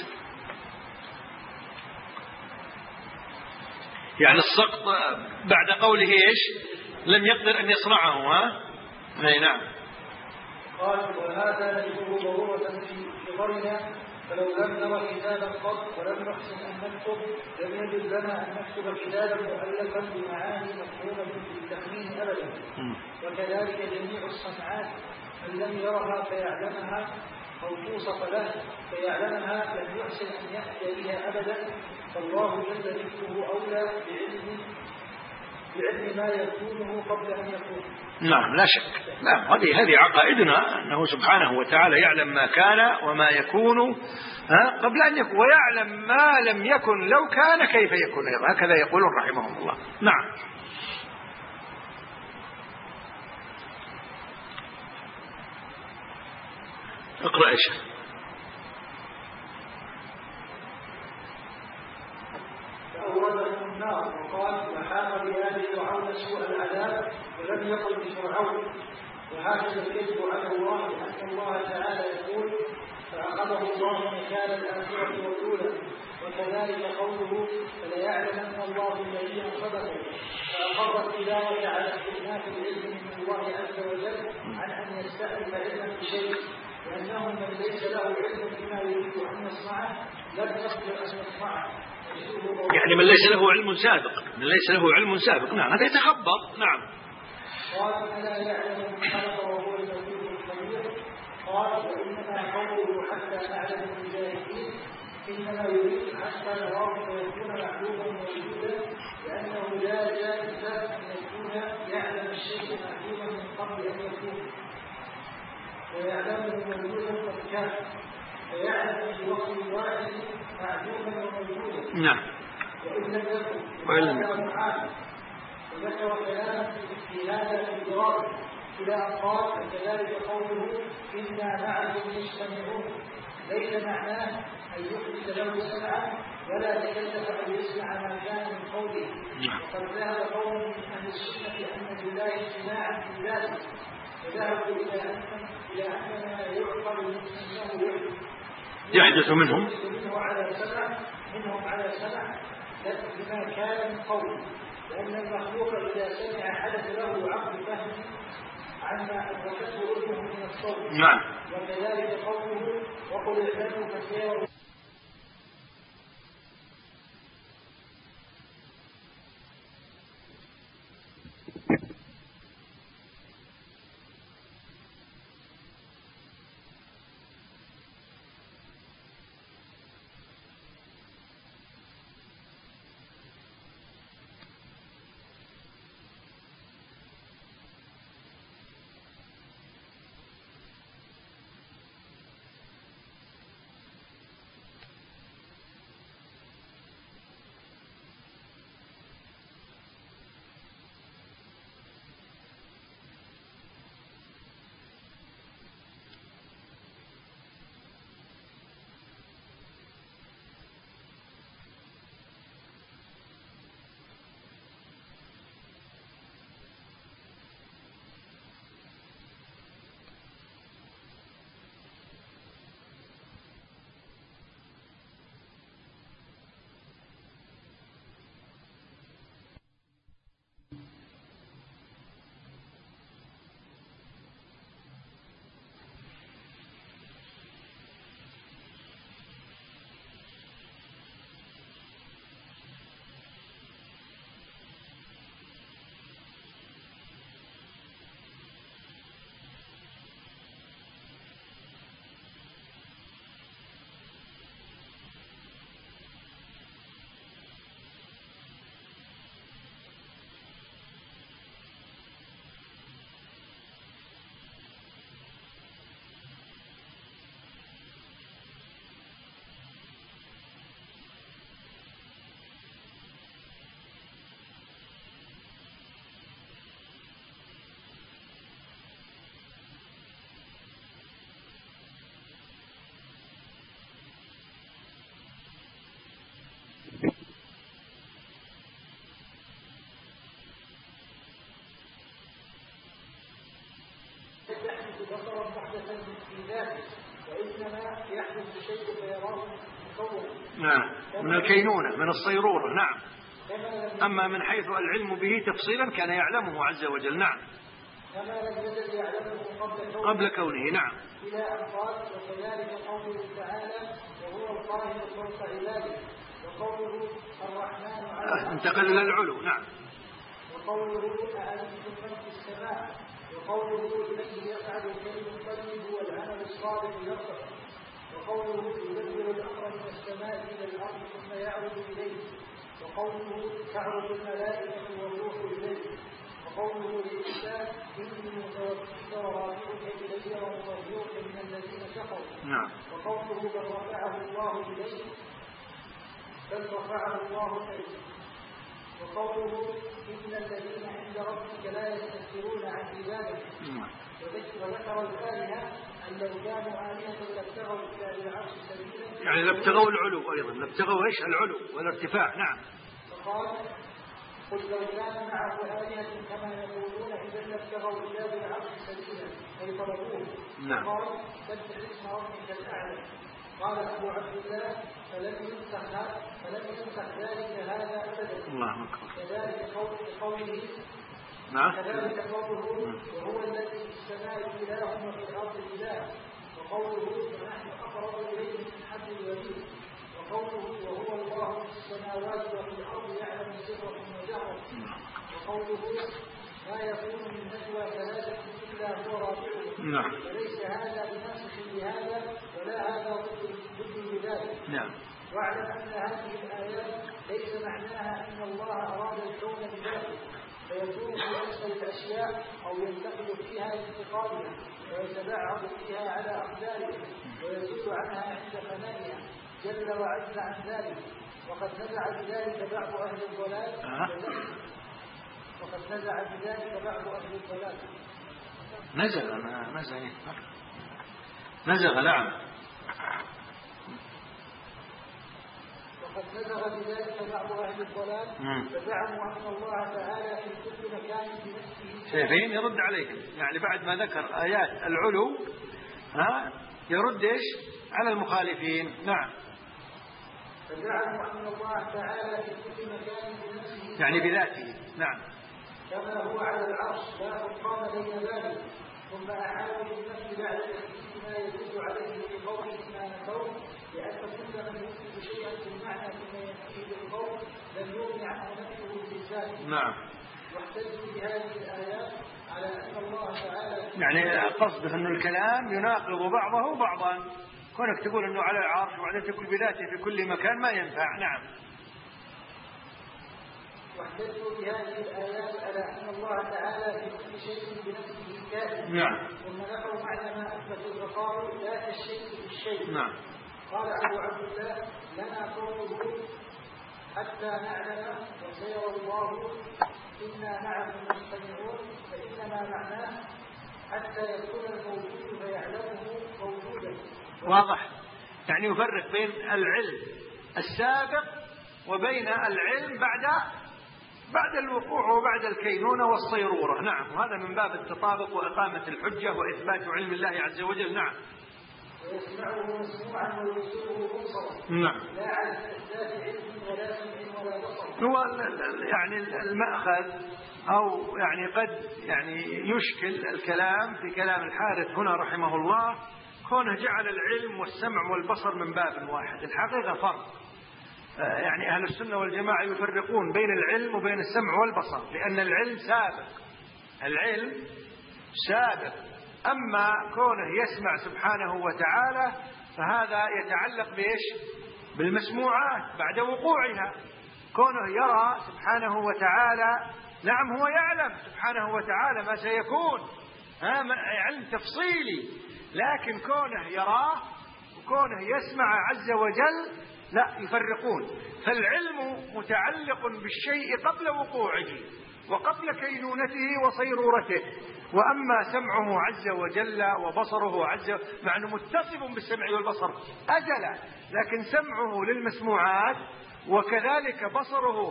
يعني السقط بعد قوله ايش؟ لم يقدر ان يصنعه. ها؟ اي نعم. قال وهذا نجده ضرورة في صغرنا، فلو لم نرى كتابا قط ولم نحسن ان نكتب لم يجد لنا ان نكتب كتابا مؤلفا بمعاني مفهومة بالتخمين ابدا. وكذلك جميع الصنعات من لم يرها فيعلمها أو توصف له فيعلمها لم يحسن أن يأتي بها أبدا، فالله جل ذكره أولى بعلم بعلم ما يكونه قبل أن يكون. نعم، لا شك. نعم، هذه هذه عقائدنا أنه سبحانه وتعالى يعلم ما كان وما يكون قبل أن يكون، ويعلم ما لم يكن لو كان كيف يكون أيضا. هكذا يقولون رحمهم الله. نعم. اقرأ ايش؟ فأوردهم النار وقال وحاق بآل فرعون سوء العذاب ولم يقل بفرعون. وهكذا الكذب على الله أن الله تعالى يقول فأخذه الله مكان الآخرة والأولى. وكذلك قوله فليعلمن الله الذين صدقوا، فأقر التلاوة على استئناف العلم من الله عز وجل عن أن يستأنف علما بشيء، لأنه من ليس له علم بما يريد أن يصنعه لم يقدر أن يصنعه. يعني من ليس له علم سابق، من ليس له علم سابق، نعم، هذا يتخبط. نعم. قال ألا يعلم من خلق وهو اللطيف الخبير. قال وإنما قوله حتى نعلم المجاهدين إنما يريد حتى نراه فيكون معلوما موجودا، لأنه لا جائز أن يكون يعلم الشيء معلوما من قبل أن يكون، ويعلمه موجودا قد كان، فيعلم في وقت واحد معلوما وموجودا. نعم. وإن لم يكن وإن معلوما. وذكر كلاما في هذا الإدراك إلى أن قال كذلك قوله إنا معكم مجتمعون، ليس معناه أن يحدث له سمعا ولا تكلف أن يسمع ما كان من قوله. وقد ذهب قوم من أهل السنة أن لله اجتماعا في ذاته، وذهبوا إلى أن إلى أن ما يعقل أنه يحدث منهم منه على سمع منهم على سمع بما كان من قوله، لأن المخلوق إذا سمع حدث له عقل فهم عما أدركته أذنه من الصوت. نعم. وكذلك قوله وقل اعلموا فسيروا. بصرا محدثا في ذاته، وإنما يحدث الشيء فيراه مكونا. نعم، من الكينونة، من الصيرورة. نعم. أما من حيث العلم به تفصيلا كان يعلمه عز وجل. نعم. كما لم يزل يعلمه قبل كونه. قبل كونه. نعم. إلى أن قال وكذلك قوله تعالى وهو القاهر فوق عباده، وقوله الرحمن على انتقل إلى العلو. نعم. وقوله أأمنتم من في السماء، وقوله إليه يصعد الكلم الطيب والعمل الصالح يرفع، وقوله يدبر الأمر من السماء إلى الأرض ثم يعرض إليه، وقوله تعرض الملائكة والروح إليه، وقوله للإنسان إني متوفيك ورافعك إلي ومطهرك من الذين كفروا. نعم. وقوله بل رفعه الله إليه بل رفعه الله إليه، وقوله إن الذين عند ربك لا يستكبرون عن عبادته. وذكر الآلهة أن لو كانوا آلهة لابتغوا إلى العرش سبيلا، يعني لابتغوا العلو أيضا، لابتغوا إيش؟ العلو والارتفاع. نعم. فقال قل لو كان معه آلهة كما يقولون إذا لابتغوا إلى العرش سبيلا أي طلبوه. نعم. قال سبح اسم ربك الأعلى. قال أبو عبد الله فلم ينسخ فلم ينسخ ذلك هذا أبدا. الله أكبر. كذلك قوله نعم. كذلك قوله وهو الذي في السماء إله وفي الأرض إله، وقوله ونحن أقرب إليه من حبل الوريد، وقوله وهو الله في السماوات وفي الأرض يعلم سركم وجهركم، وقوله لا يكون من نجوى ثلاثة إلا هو رابعهم. نعم. وليس هذا بناسخ لهذا ولا هذا ضد لذلك. نعم. واعلم أن هذه الآيات ليس معناها أن الله أراد الكون بذاته فيكون في أسفل الأشياء أو ينتقل فيها لانتقالها ويتبعض فيها على أقدارها ويزول عنها عند فنائها جل وعز عن ذلك. وقد نزع بذلك بعض أهل الضلال وقد نزع بذلك بعض أهل الضلال نزغ ما نزغ نزغ نعم. وقد نزغ بذلك بعض أهل الضلال فزعموا أن الله تعالى في كل مكان بنفسه. شايفين يرد عليك يعني بعد ما ذكر آيات العلو ها يرد إيش على المخالفين. نعم. فزعموا أن الله تعالى في كل مكان بنفسه يعني بذاته. نعم. كما هو على العرش لا فرقان بين ذلك. ثم أعادوا بالنفس بعد تثبيت ما يدل عليه بقوله ما نفوه لأن كل من يثبت شيئا بالمعنى ثم ينفيه بالقول لم يغني عنه نفسه بالذات. نعم. واحتجوا بهذه الآيات على أن الله تعالى يعني قصده أن الكلام يناقض بعضه بعضا. كونك تقول أنه على العرش وبعدين تقول بذاته في كل مكان ما ينفع. نعم. واحتجوا بهذه الآيات على أن الله تعالى في كل شيء بنفسه كائن. نعم. ثم نفوا معنى ما أثبتوا فقالوا لا كالشيء بالشيء. نعم. قال أبو عبد الله لنا قوله حتى نعلم وسيرى الله إنا معكم مستمعون، فإنما معناه حتى يكون الموجود فيعلمه موجودا. واضح. يعني يفرق بين العلم السابق وبين العلم بعد بعد الوقوع وبعد الكينونة والصيرورة. نعم. وهذا من باب التطابق وإقامة الحجة وإثبات علم الله عز وجل. نعم. ويسمعه مسموعا ويبصره بصرا. نعم. لا على استحداث علم ولا سمع ولا بصر. هو يعني المأخذ أو يعني قد يعني يشكل الكلام في كلام الحارث هنا رحمه الله كونه جعل العلم والسمع والبصر من باب واحد. الحقيقة فرق. يعني أهل السنة والجماعة يفرقون بين العلم وبين السمع والبصر لأن العلم سابق. العلم سابق. أما كونه يسمع سبحانه وتعالى فهذا يتعلق بإيش؟ بالمسموعات بعد وقوعها. كونه يرى سبحانه وتعالى نعم هو يعلم سبحانه وتعالى ما سيكون علم تفصيلي، لكن كونه يراه وكونه يسمع عز وجل لا يفرقون. فالعلم متعلق بالشيء قبل وقوعه وقبل كينونته وصيرورته، وأما سمعه عز وجل وبصره عز وجل مع أنه متصف بالسمع والبصر أزلا، لكن سمعه للمسموعات وكذلك بصره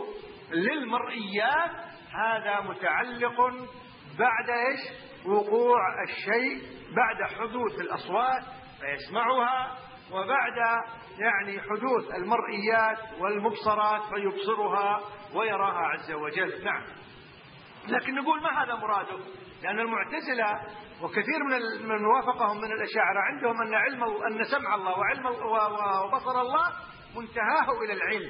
للمرئيات هذا متعلق بعد إيش؟ وقوع الشيء، بعد حدوث الأصوات فيسمعها، وبعد يعني حدوث المرئيات والمبصرات فيبصرها ويراها عز وجل. نعم. لكن نقول ما هذا مراده، لأن المعتزلة وكثير من من وافقهم من الأشاعرة عندهم أن علم أن سمع الله وعلم وبصر الله منتهاه إلى العلم.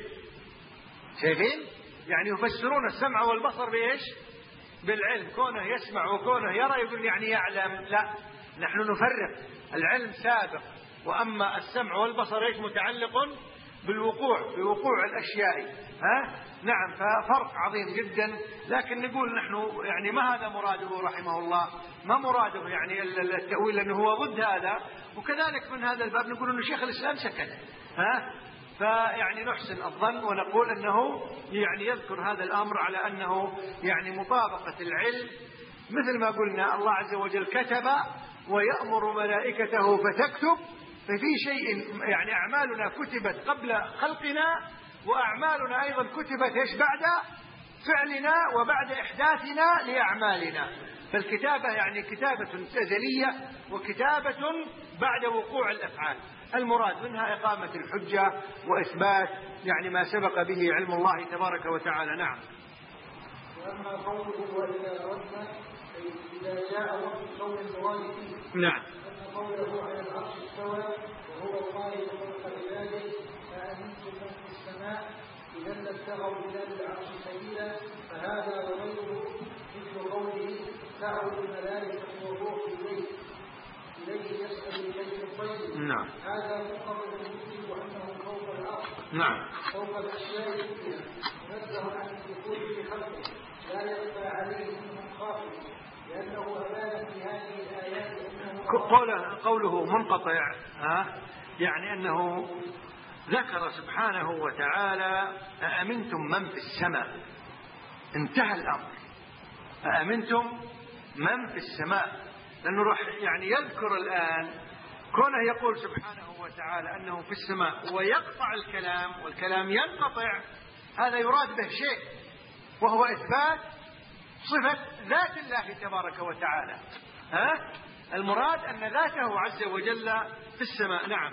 شايفين؟ يعني يفسرون السمع والبصر بإيش؟ بالعلم. كونه يسمع وكونه يرى يقول يعني يعلم. لا، نحن نفرق. العلم سابق، وأما السمع والبصر إيش؟ متعلق بالوقوع بوقوع الأشياء. ها؟ نعم. ففرق عظيم جدا. لكن نقول نحن يعني ما هذا مراده رحمه الله، ما مراده يعني التأويل لأنه هو ضد هذا. وكذلك من هذا الباب نقول أنه شيخ الإسلام سكت. ها؟ فيعني نحسن الظن ونقول أنه يعني يذكر هذا الأمر على أنه يعني مطابقة العلم، مثل ما قلنا الله عز وجل كتب ويأمر ملائكته فتكتب، ففي شيء يعني أعمالنا كتبت قبل خلقنا، وأعمالنا أيضا كتبت إيش؟ بعد فعلنا وبعد إحداثنا لأعمالنا. فالكتابة يعني كتابة أزلية وكتابة بعد وقوع الأفعال. المراد منها إقامة الحجة وإثبات يعني ما سبق به علم الله تبارك وتعالى. نعم. وأما قوله وإذا أردنا إذا جاء وقت قول المراد فيه. نعم. أن قوله على العرش استوى وهو القائل فوق عباده فأمنتم من في السماء إذا لابتغوا بلاد العرش سبيلا فهذا وغيره مثل قوله تعرض الملائكة والروح إليه إليه يسأل إليه الطيب. نعم. هذا مقرر يثبت أنه فوق العرش. نعم. فوق الأشياء كلها منزه عن الدخول في خلقه لا يخفى عليه منهم خافض لأنه أبان في هذه الآيات أنه قوله, قوله منقطع ها يعني أنه ذكر سبحانه وتعالى أأمنتم من في السماء، انتهى الأمر. أأمنتم من في السماء، لأنه راح يعني يذكر الآن كونه يقول سبحانه وتعالى أنه في السماء ويقطع الكلام والكلام ينقطع، هذا يراد به شيء وهو إثبات صفة ذات الله تبارك وتعالى. ها؟ المراد أن ذاته عز وجل في السماء. نعم.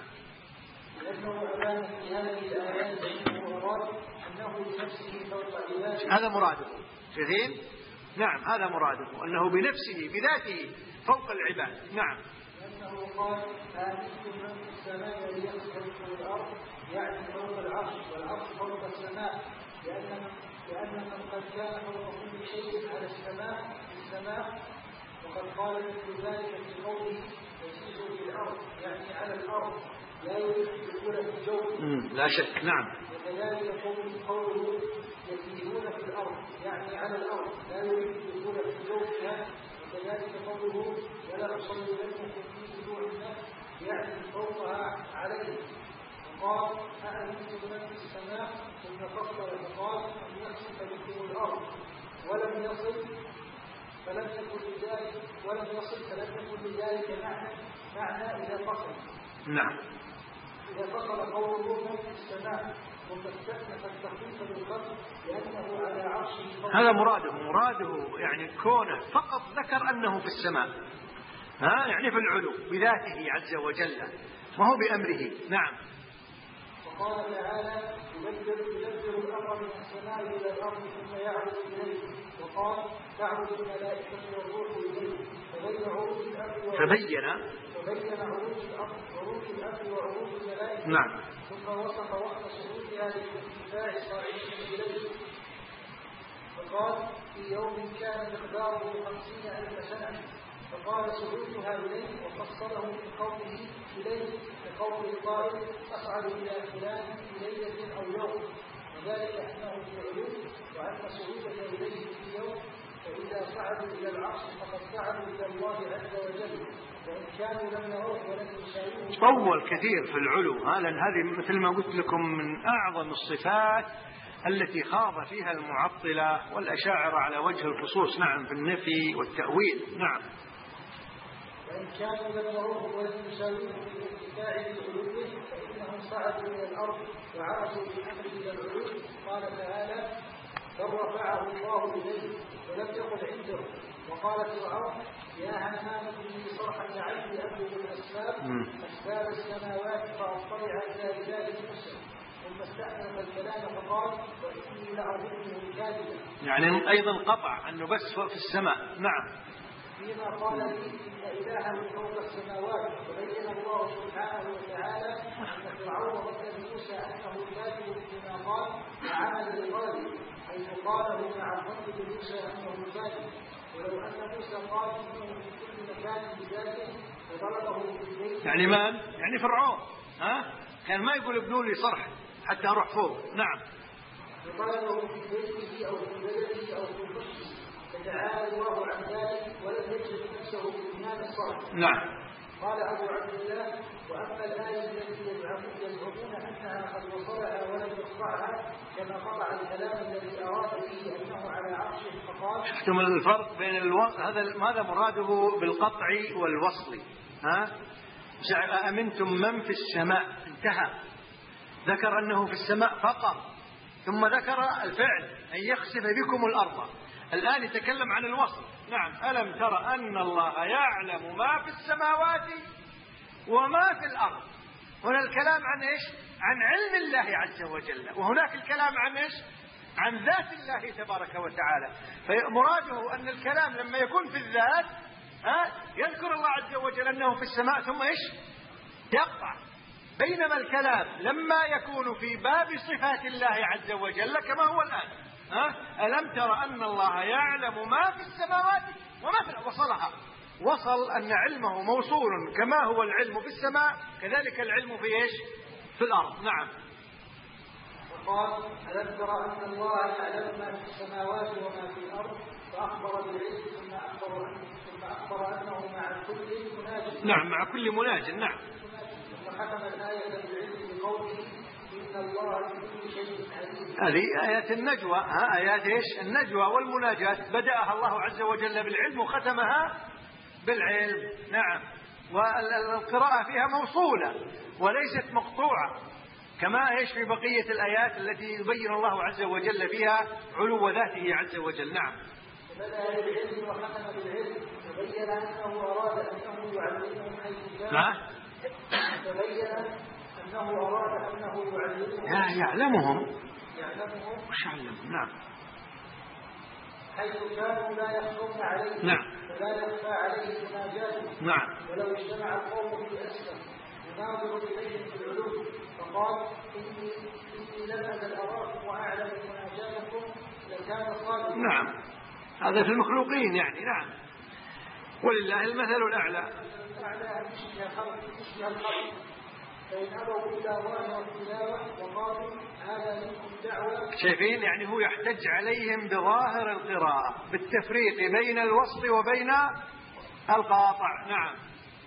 هذا مراده. شايفين؟ نعم هذا مراده أنه بنفسه بذاته فوق العباد. نعم. لأنه قال آمنتم من في السماء ليخسف الأرض يعني فوق العرش والعرش فوق السماء لأن لأن من قد كان فوق كل شيء على السماء في السماء وقد قال مثل ذلك في قوله يسير في الأرض يعني على الأرض لا يريد الدخول في الجو. لا شك. نعم. وكذلك قوله يسيرون في الأرض يعني على الأرض لا يريد الدخول في الجو وكذلك قوله ولا أصلينكم في وجوه الناس يعني فوقها عليه. وقال أأمنتم من في السماء ثم فصل فقال أن يخسف بكم الأرض ولم يصل فلم يكن لذلك ولم يصل فلم يكن لذلك معنى معنى إذا فصل. نعم. إذا فصل قوله من في السماء ثم استثنى التخفيف بالخلق لأنه على عرشه. هذا مراده مراده يعني كونه فقط ذكر أنه في السماء، ها يعني في العلو بذاته عز وجل ما هو بأمره. نعم. وقال تعالى يدبر يدبر الأمر من السماء إلى الأرض ثم يعرض إليه وقال تعرض الملائكة والروح إليه فبين عروج الأرض فبين فبين عروج الأرض عروج الأرض وعروج الملائكة. نعم. ثم وصف وقت صعودها للارتفاع الصاعدين إليه فقال في يوم كان مقداره خمسين ألف سنة فقال صعودها إليه وفصله من قوله إليه لقول القائل أصعد إلى فلان في ليلة أو يوم وذلك أنه في علو وأن صعودك إليه في يوم فإذا صعدوا إلى العرش فقد صعدوا إلى الله عز وجل وإن كانوا لم يروه ولم يشاهدوه. طول كثير في العلو، هذا هذه مثل ما قلت لكم من أعظم الصفات التي خاض فيها المعطلة والأشاعرة على وجه الخصوص. نعم. في النفي والتأويل. نعم. وإن كانوا لم يروه ولم يشاهدوه في الارتفاع بعلوه فإنهم صعدوا إلى الأرض وعرضوا بالأمر إلى العلو. قال تعالى بل رفعه الله إليه ولم يقل عنده. وقال فرعون يا هامان ابن لي صرحا لعلي أبلغ الأسباب أسباب السماوات فأطلع إلى إله موسى ثم استأنف الكلام فقال وإني لأظنه كاذبا. يعني أيضا قطع أنه بس في السماء. نعم. فيما قال لي إن إلهه فوق السماوات وبين الله سبحانه وتعالى أن فرعون رد موسى أنه كاذب فيما قال وعمل لغيره حيث قاله مع الظن بموسى أنه كاذب ولو أن موسى قال إنه في كل مكان بذاته فضربه في البيت. يعني من؟ يعني فرعون. ها؟ كان ما يقول ابنوا لي صرح حتى أروح فوق. نعم. فضربه في بيته أو في بلده أو في نفسه فتعالى الله عن ذلك ولم يجد نفسه بإيمان الصالح. نعم. قال أبو عبد الله وأما الآية التي يزعمون أنها قد وصلها ولم يقطعها كما قطع الكلام الذي أراد به أنه على عرشه فقال. شفتم الفرق بين الوصل هذا ماذا مراده بالقطع والوصل؟ ها؟ أأمنتم من في السماء انتهى، ذكر أنه في السماء فقط ثم ذكر الفعل أن يخسف بكم الأرض. الآن يتكلم عن الوصل. نعم. ألم ترى أن الله يعلم ما في السماوات وما في الأرض هنا الكلام عن إيش؟ عن علم الله عز وجل، وهناك الكلام عن إيش؟ عن ذات الله تبارك وتعالى. فمراده أن الكلام لما يكون في الذات ها يذكر الله عز وجل أنه في السماء ثم إيش؟ يقطع. بينما الكلام لما يكون في باب صفات الله عز وجل كما هو الآن، ها ألم تر أن الله يعلم ما في السماوات وما في الأرض، وصلها، وصل أن علمه موصول كما هو العلم في السماء كذلك العلم في إيش؟ في الأرض. نعم. وقال ألم تر أن الله يعلم ما في السماوات وما في الأرض فأخبر بالعلم ثم أخبر ثم أخبر أنه مع كل مناج. نعم مع كل مناج. نعم. ثم ختم الآية بالعلم بقوله إن الله بكل شيء عليم. هذه آيات النجوى، ها آيات إيش؟ النجوى والمناجاة بدأها الله عز وجل بالعلم وختمها بالعلم. نعم. والقراءة فيها موصولة وليست مقطوعة كما ايش في بقية الآيات التي يبين الله عز وجل فيها علو ذاته عز وجل. نعم. بدأ بالعلم وختم بالعلم تبين أنه أراد أنه يعلمهم حيث كان. نعم. تبين أنه أراد أنه يعلمهم. لا يعلمهم. يعلمهم. وش علمهم؟ نعم. حيث كانوا لا يخفون عليه. نعم. فلا يخفى عليه مناجاته. نعم. ولو اجتمع القوم في أسفل يناظر إليهم في العلوم فقال إني إني لم أزل أراكم وأعلم مناجاتكم لكان صادقا. نعم. هذا في المخلوقين يعني. نعم. ولله المثل الأعلى. الأعلى أن يشبه الخلق يشبه الخلق فإن أبوا إلى ظاهر التلاوة وقالوا هذا منكم دعوة. شايفين يعني هو يحتج عليهم بظاهر القراءة بالتفريق بين الوصل وبين القاطع. نعم.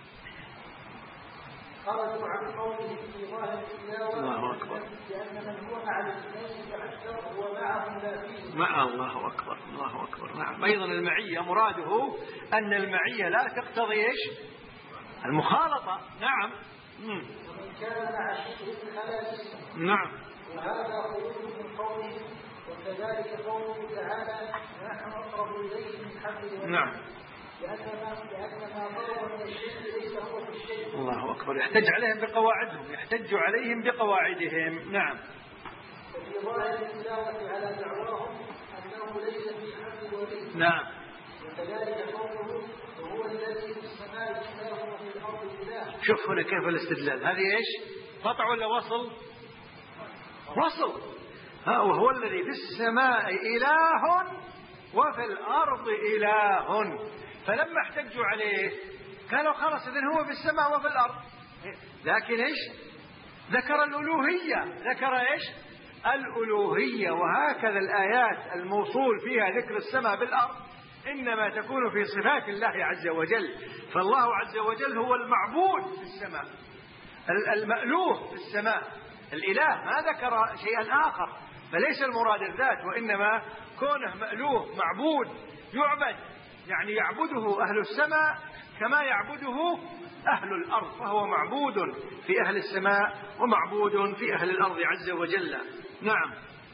خرجوا عن قوله في ظاهر التلاوة الله أكبر. لأن من هو مع الاثنين فأكثر هو معهم لا فيه. مع الله أكبر. الله أكبر. نعم. أيضا المعية مراده أن المعية لا تقتضي إيش؟ المخالطة. نعم. مم. ومن كان مع شبه فلا جسم. نعم. وهذا خروج من قوله وكذلك قوله تعالى نحن أقرب إليه من حبل الوريد. نعم. لأن ما لأن ما ضرب من الشيء ليس هو في الشيء. الله أكبر. يحتج عليهم بقواعدهم، يحتج عليهم بقواعدهم. نعم. وفي ظاهر التلاوة على دعواهم أنه ليس في حبل الوريد. نعم. وكذلك قوله وهو الذي في السماء إله وفي الأرض إله. شوف هنا كيف الاستدلال. هذه ايش؟ قطع ولا وصل؟ وصل. ها وهو الذي في السماء إله وفي الأرض إله. فلما احتجوا عليه قالوا خلاص إذن هو في السماء وفي الأرض، لكن ايش؟ ذكر الألوهية. ذكر ايش؟ الألوهية. وهكذا الآيات الموصول فيها ذكر السماء بالأرض إنما تكون في صفات الله عز وجل. فالله عز وجل هو المعبود في السماء، المألوه في السماء، الإله. ما ذكر شيئا آخر، فليس المراد الذات، وإنما كونه مألوه معبود يعبد، يعني يعبده أهل السماء كما يعبده أهل الأرض، فهو معبود في أهل السماء ومعبود في أهل الأرض عز وجل. نعم.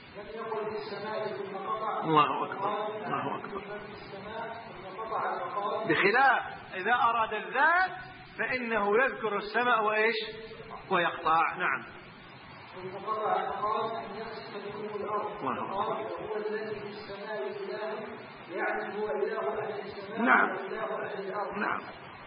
الله أكبر. الله أكبر. بخلاف إذا أراد الذات فإنه يذكر السماء وإيش؟ ويقطع. نعم. الله أكبر. نعم. نعم.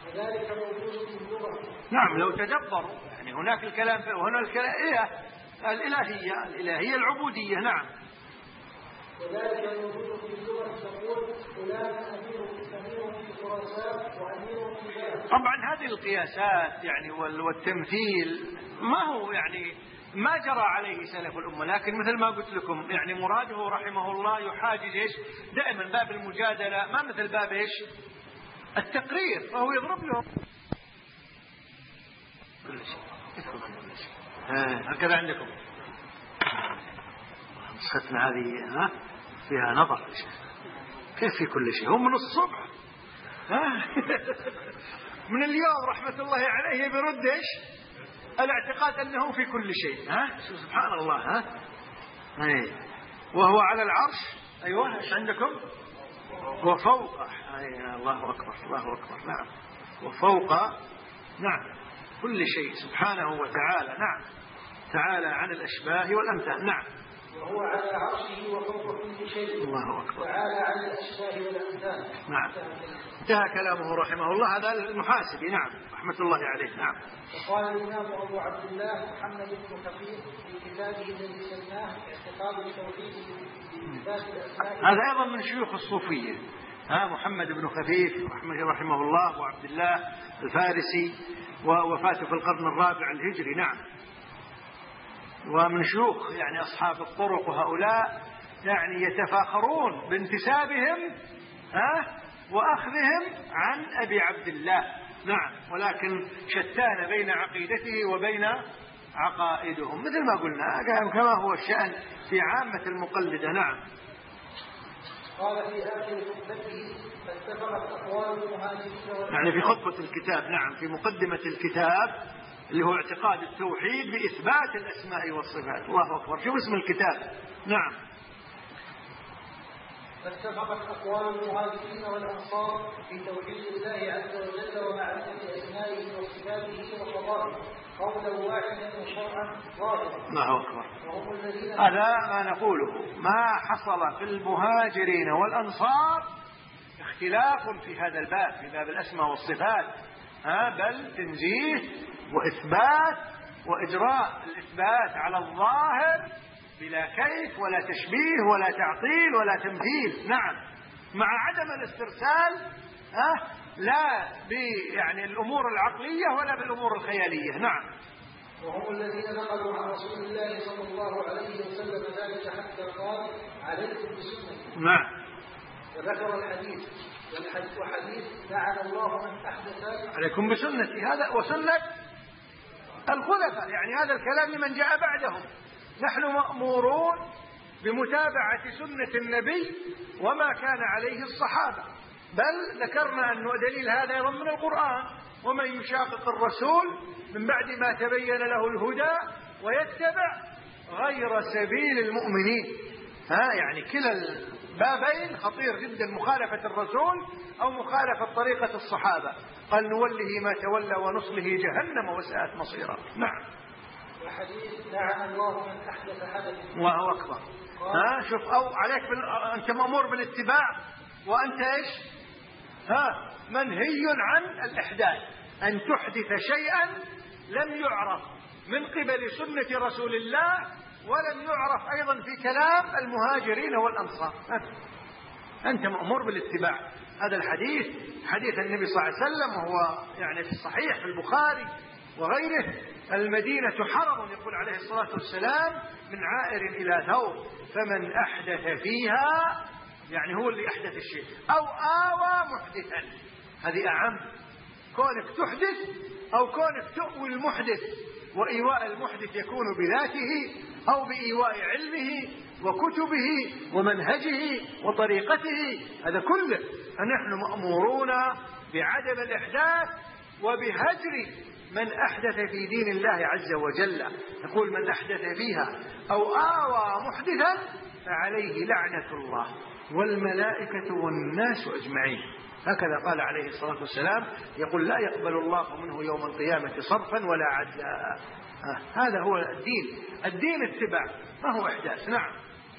نعم. لو تدبروا يعني هناك الكلام وهنا الكلام إيه؟ الإلهية الإلهية العبودية. نعم. وذلك الموجود في اللغة تقول فلان أمير أمير في خراسان وأمير في بلاد. طبعا هذه القياسات يعني والتمثيل ما هو يعني ما جرى عليه سلف الأمة، لكن مثل ما قلت لكم يعني مراده رحمه الله يحاجز ايش؟ دائما باب المجادلة، ما مثل باب ايش؟ التقرير، فهو يضرب لهم كل شيء. هكذا عندكم نسختنا هذه ها فيها نظر كيف في كل شيء. هم من الصبح ها من اليوم رحمة الله عليه برد ايش؟ الاعتقاد انه في كل شيء. ها سبحان الله. ها اي وهو على العرش. ايوه ايش عندكم؟ وفوق. اي الله اكبر. الله اكبر. نعم. وفوق. نعم. كل شيء سبحانه وتعالى. نعم، تعالى عن الأشباه والأمثال. نعم. وهو على عرشه وفوق كل شيء. الله أكبر. تعالى عن الأشباه والأمثال. نعم. انتهى كلامه رحمه الله. هذا المحاسبي نعم رحمة الله عليه. نعم. وقال الإمام أبو عبد الله محمد بن كثير في كتابه الذي سماه اعتقاد التوحيد بإثبات الأسماء. هذا أيضا من شيوخ الصوفية، ها محمد بن خفيف رحمه الله أبو عبد الله الفارسي، ووفاته في القرن الرابع الهجري. نعم. ومن شيوخ يعني أصحاب الطرق، وهؤلاء يعني يتفاخرون بانتسابهم ها وأخذهم عن أبي عبد الله. نعم. ولكن شتان بين عقيدته وبين عقائدهم، مثل ما قلنا كما هو الشأن في عامة المقلدة. نعم. قال في آخر خطبته فاتفقت أقوال المهاجرين يعني في خطبة الكتاب. نعم، في مقدمة الكتاب اللي هو اعتقاد التوحيد بإثبات الأسماء والصفات. الله أكبر. شوف اسم الكتاب. نعم. فاتفقت أقوال المهاجرين والأنصار في توحيد الله عز وجل ومعرفة أسمائه وصفاته وقضائه قولا واحدا وشرعا ظاهرا. الله أكبر. هذا ما نقوله، ما حصل في المهاجرين والأنصار اختلاف في هذا الباب، في باب الأسماء والصفات، ها بل تنزيه وإثبات وإجراء الإثبات على الظاهر بلا كيف ولا تشبيه ولا تعطيل ولا تمثيل. نعم. مع عدم الاسترسال ها لا يعني الأمور العقلية ولا بالأمور الخيالية. نعم. وهم الذين نقلوا عن رسول الله صلى الله عليه وسلم ذلك حتى قال عليكم بسنتي. نعم. وذكر الحديث والحديث وحديث لعن الله من أحدث عليكم بسنتي، هذا وسنة الخلفاء، يعني هذا الكلام لمن جاء بعدهم. نحن مأمورون بمتابعة سنة النبي وما كان عليه الصحابة، بل ذكرنا أن دليل هذا أيضا من القرآن: ومن يشاقق الرسول من بعد ما تبين له الهدى ويتبع غير سبيل المؤمنين. ها يعني كلا البابين خطير جدا، مخالفة الرسول أو مخالفة طريقة الصحابة. قال نوله ما تولى ونصله جهنم وساءت مصيرا. نعم. وحديث لعن الله من أحدث حدث. الله أكبر. ها شوف، أو عليك بال... أنت مأمور بالاتباع، وأنت إيش؟ ها منهي عن الإحداث، أن تحدث شيئا لم يعرف من قبل سنة رسول الله ولم يعرف أيضا في كلام المهاجرين والأنصار. أنت مأمور بالاتباع. هذا الحديث حديث النبي صلى الله عليه وسلم، وهو يعني في الصحيح في البخاري وغيره: المدينة حرم، يقول عليه الصلاة والسلام، من عائر إلى ثور، فمن أحدث فيها، يعني هو اللي أحدث الشيء، أو آوى محدثا. هذه أعم، كونك تحدث أو كونك تؤوي المحدث. وإيواء المحدث يكون بذاته أو بإيواء علمه وكتبه ومنهجه وطريقته، هذا كله. فنحن مأمورون بعدم الإحداث وبهجر من أحدث في دين الله عز وجل. يقول: من أحدث فيها أو آوى محدثا فعليه لعنة الله والملائكة والناس أجمعين. هكذا قال عليه الصلاة والسلام. يقول: لا يقبل الله منه يوم القيامة صرفا ولا عدلا. آه هذا هو الدين. الدين اتباع، ما هو إحداث. نعم.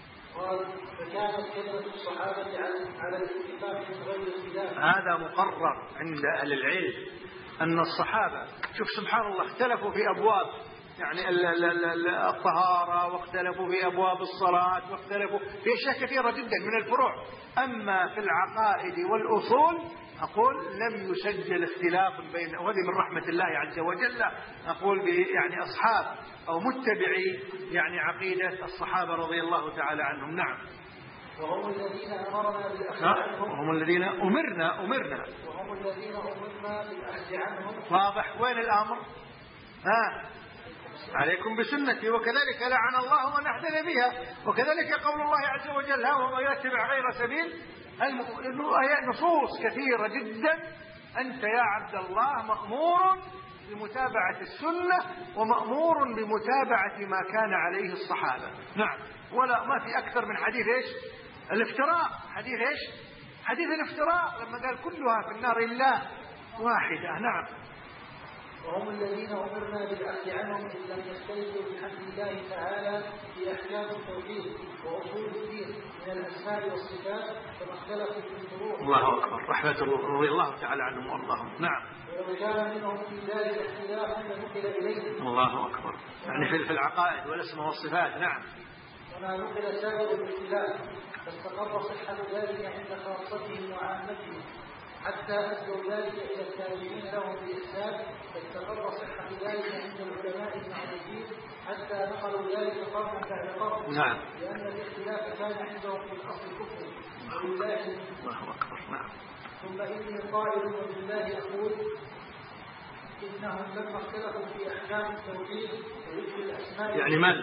فكانت كلمة الصحابة على الاتفاق من غير اختلاف. هذا مقرر عند أهل العلم أن الصحابة، شوف سبحان الله، اختلفوا في أبواب يعني الطهارة، واختلفوا في أبواب الصلاة، واختلفوا في أشياء كثيرة جدا من الفروع. أما في العقائد والأصول أقول لم يسجل اختلاف بين، وهذه من رحمة الله عز وجل. أقول يعني أصحاب أو متبعي يعني عقيدة الصحابة رضي الله تعالى عنهم. نعم. وهم الذين أمرنا بالأخذ عنهم. وهم الذين أمرنا أمرنا وهم الذين أمرنا بالأخذ عنهم. واضح. وين الأمر؟ ها عليكم بسنتي، وكذلك لعن الله من أحدث بها، وكذلك قول الله عز وجل: ها ومن يتبع غير سبيل المؤمنين. نصوص كثيرة جدا. أنت يا عبد الله مأمور بمتابعة السنة ومأمور بمتابعة ما كان عليه الصحابة. نعم. ولا ما في أكثر من حديث إيش؟ الافتراء. حديث إيش؟ حديث الافتراء، لما قال: كلها في النار إلا واحدة. نعم. وهم الذين أمرنا بالعفو عنهم إن لم يختلفوا بحمد الله تعالى في أحكام التوحيد وأصول الدين من الأسماء والصفات كما اختلفوا في الفروع. الله أكبر، رحمة الله رضي الله تعالى عنهم وأرضاهم. نعم. ولو كان منهم في ذلك اختلاف لنقل إليه. الله أكبر، يعني في العقائد والأسماء والصفات. نعم. وما نقل سائر الاختلاف فاستقر صحة ذلك عند خاصتهم وعامتهم حتى أدوا ذلك إلى التابعين لهم بإحسان، فاستقر صحة ذلك عند العلماء المعرفين حتى نقلوا ذلك قرنا بعد قرن. نعم. لأن الاختلاف كان عندهم في الأصل كفر. الله أكبر. نعم. ثم إني قائل وبالله أقول إنهم لما اختلفوا في أحكام التوحيد وذكر الأسماء. يعني من؟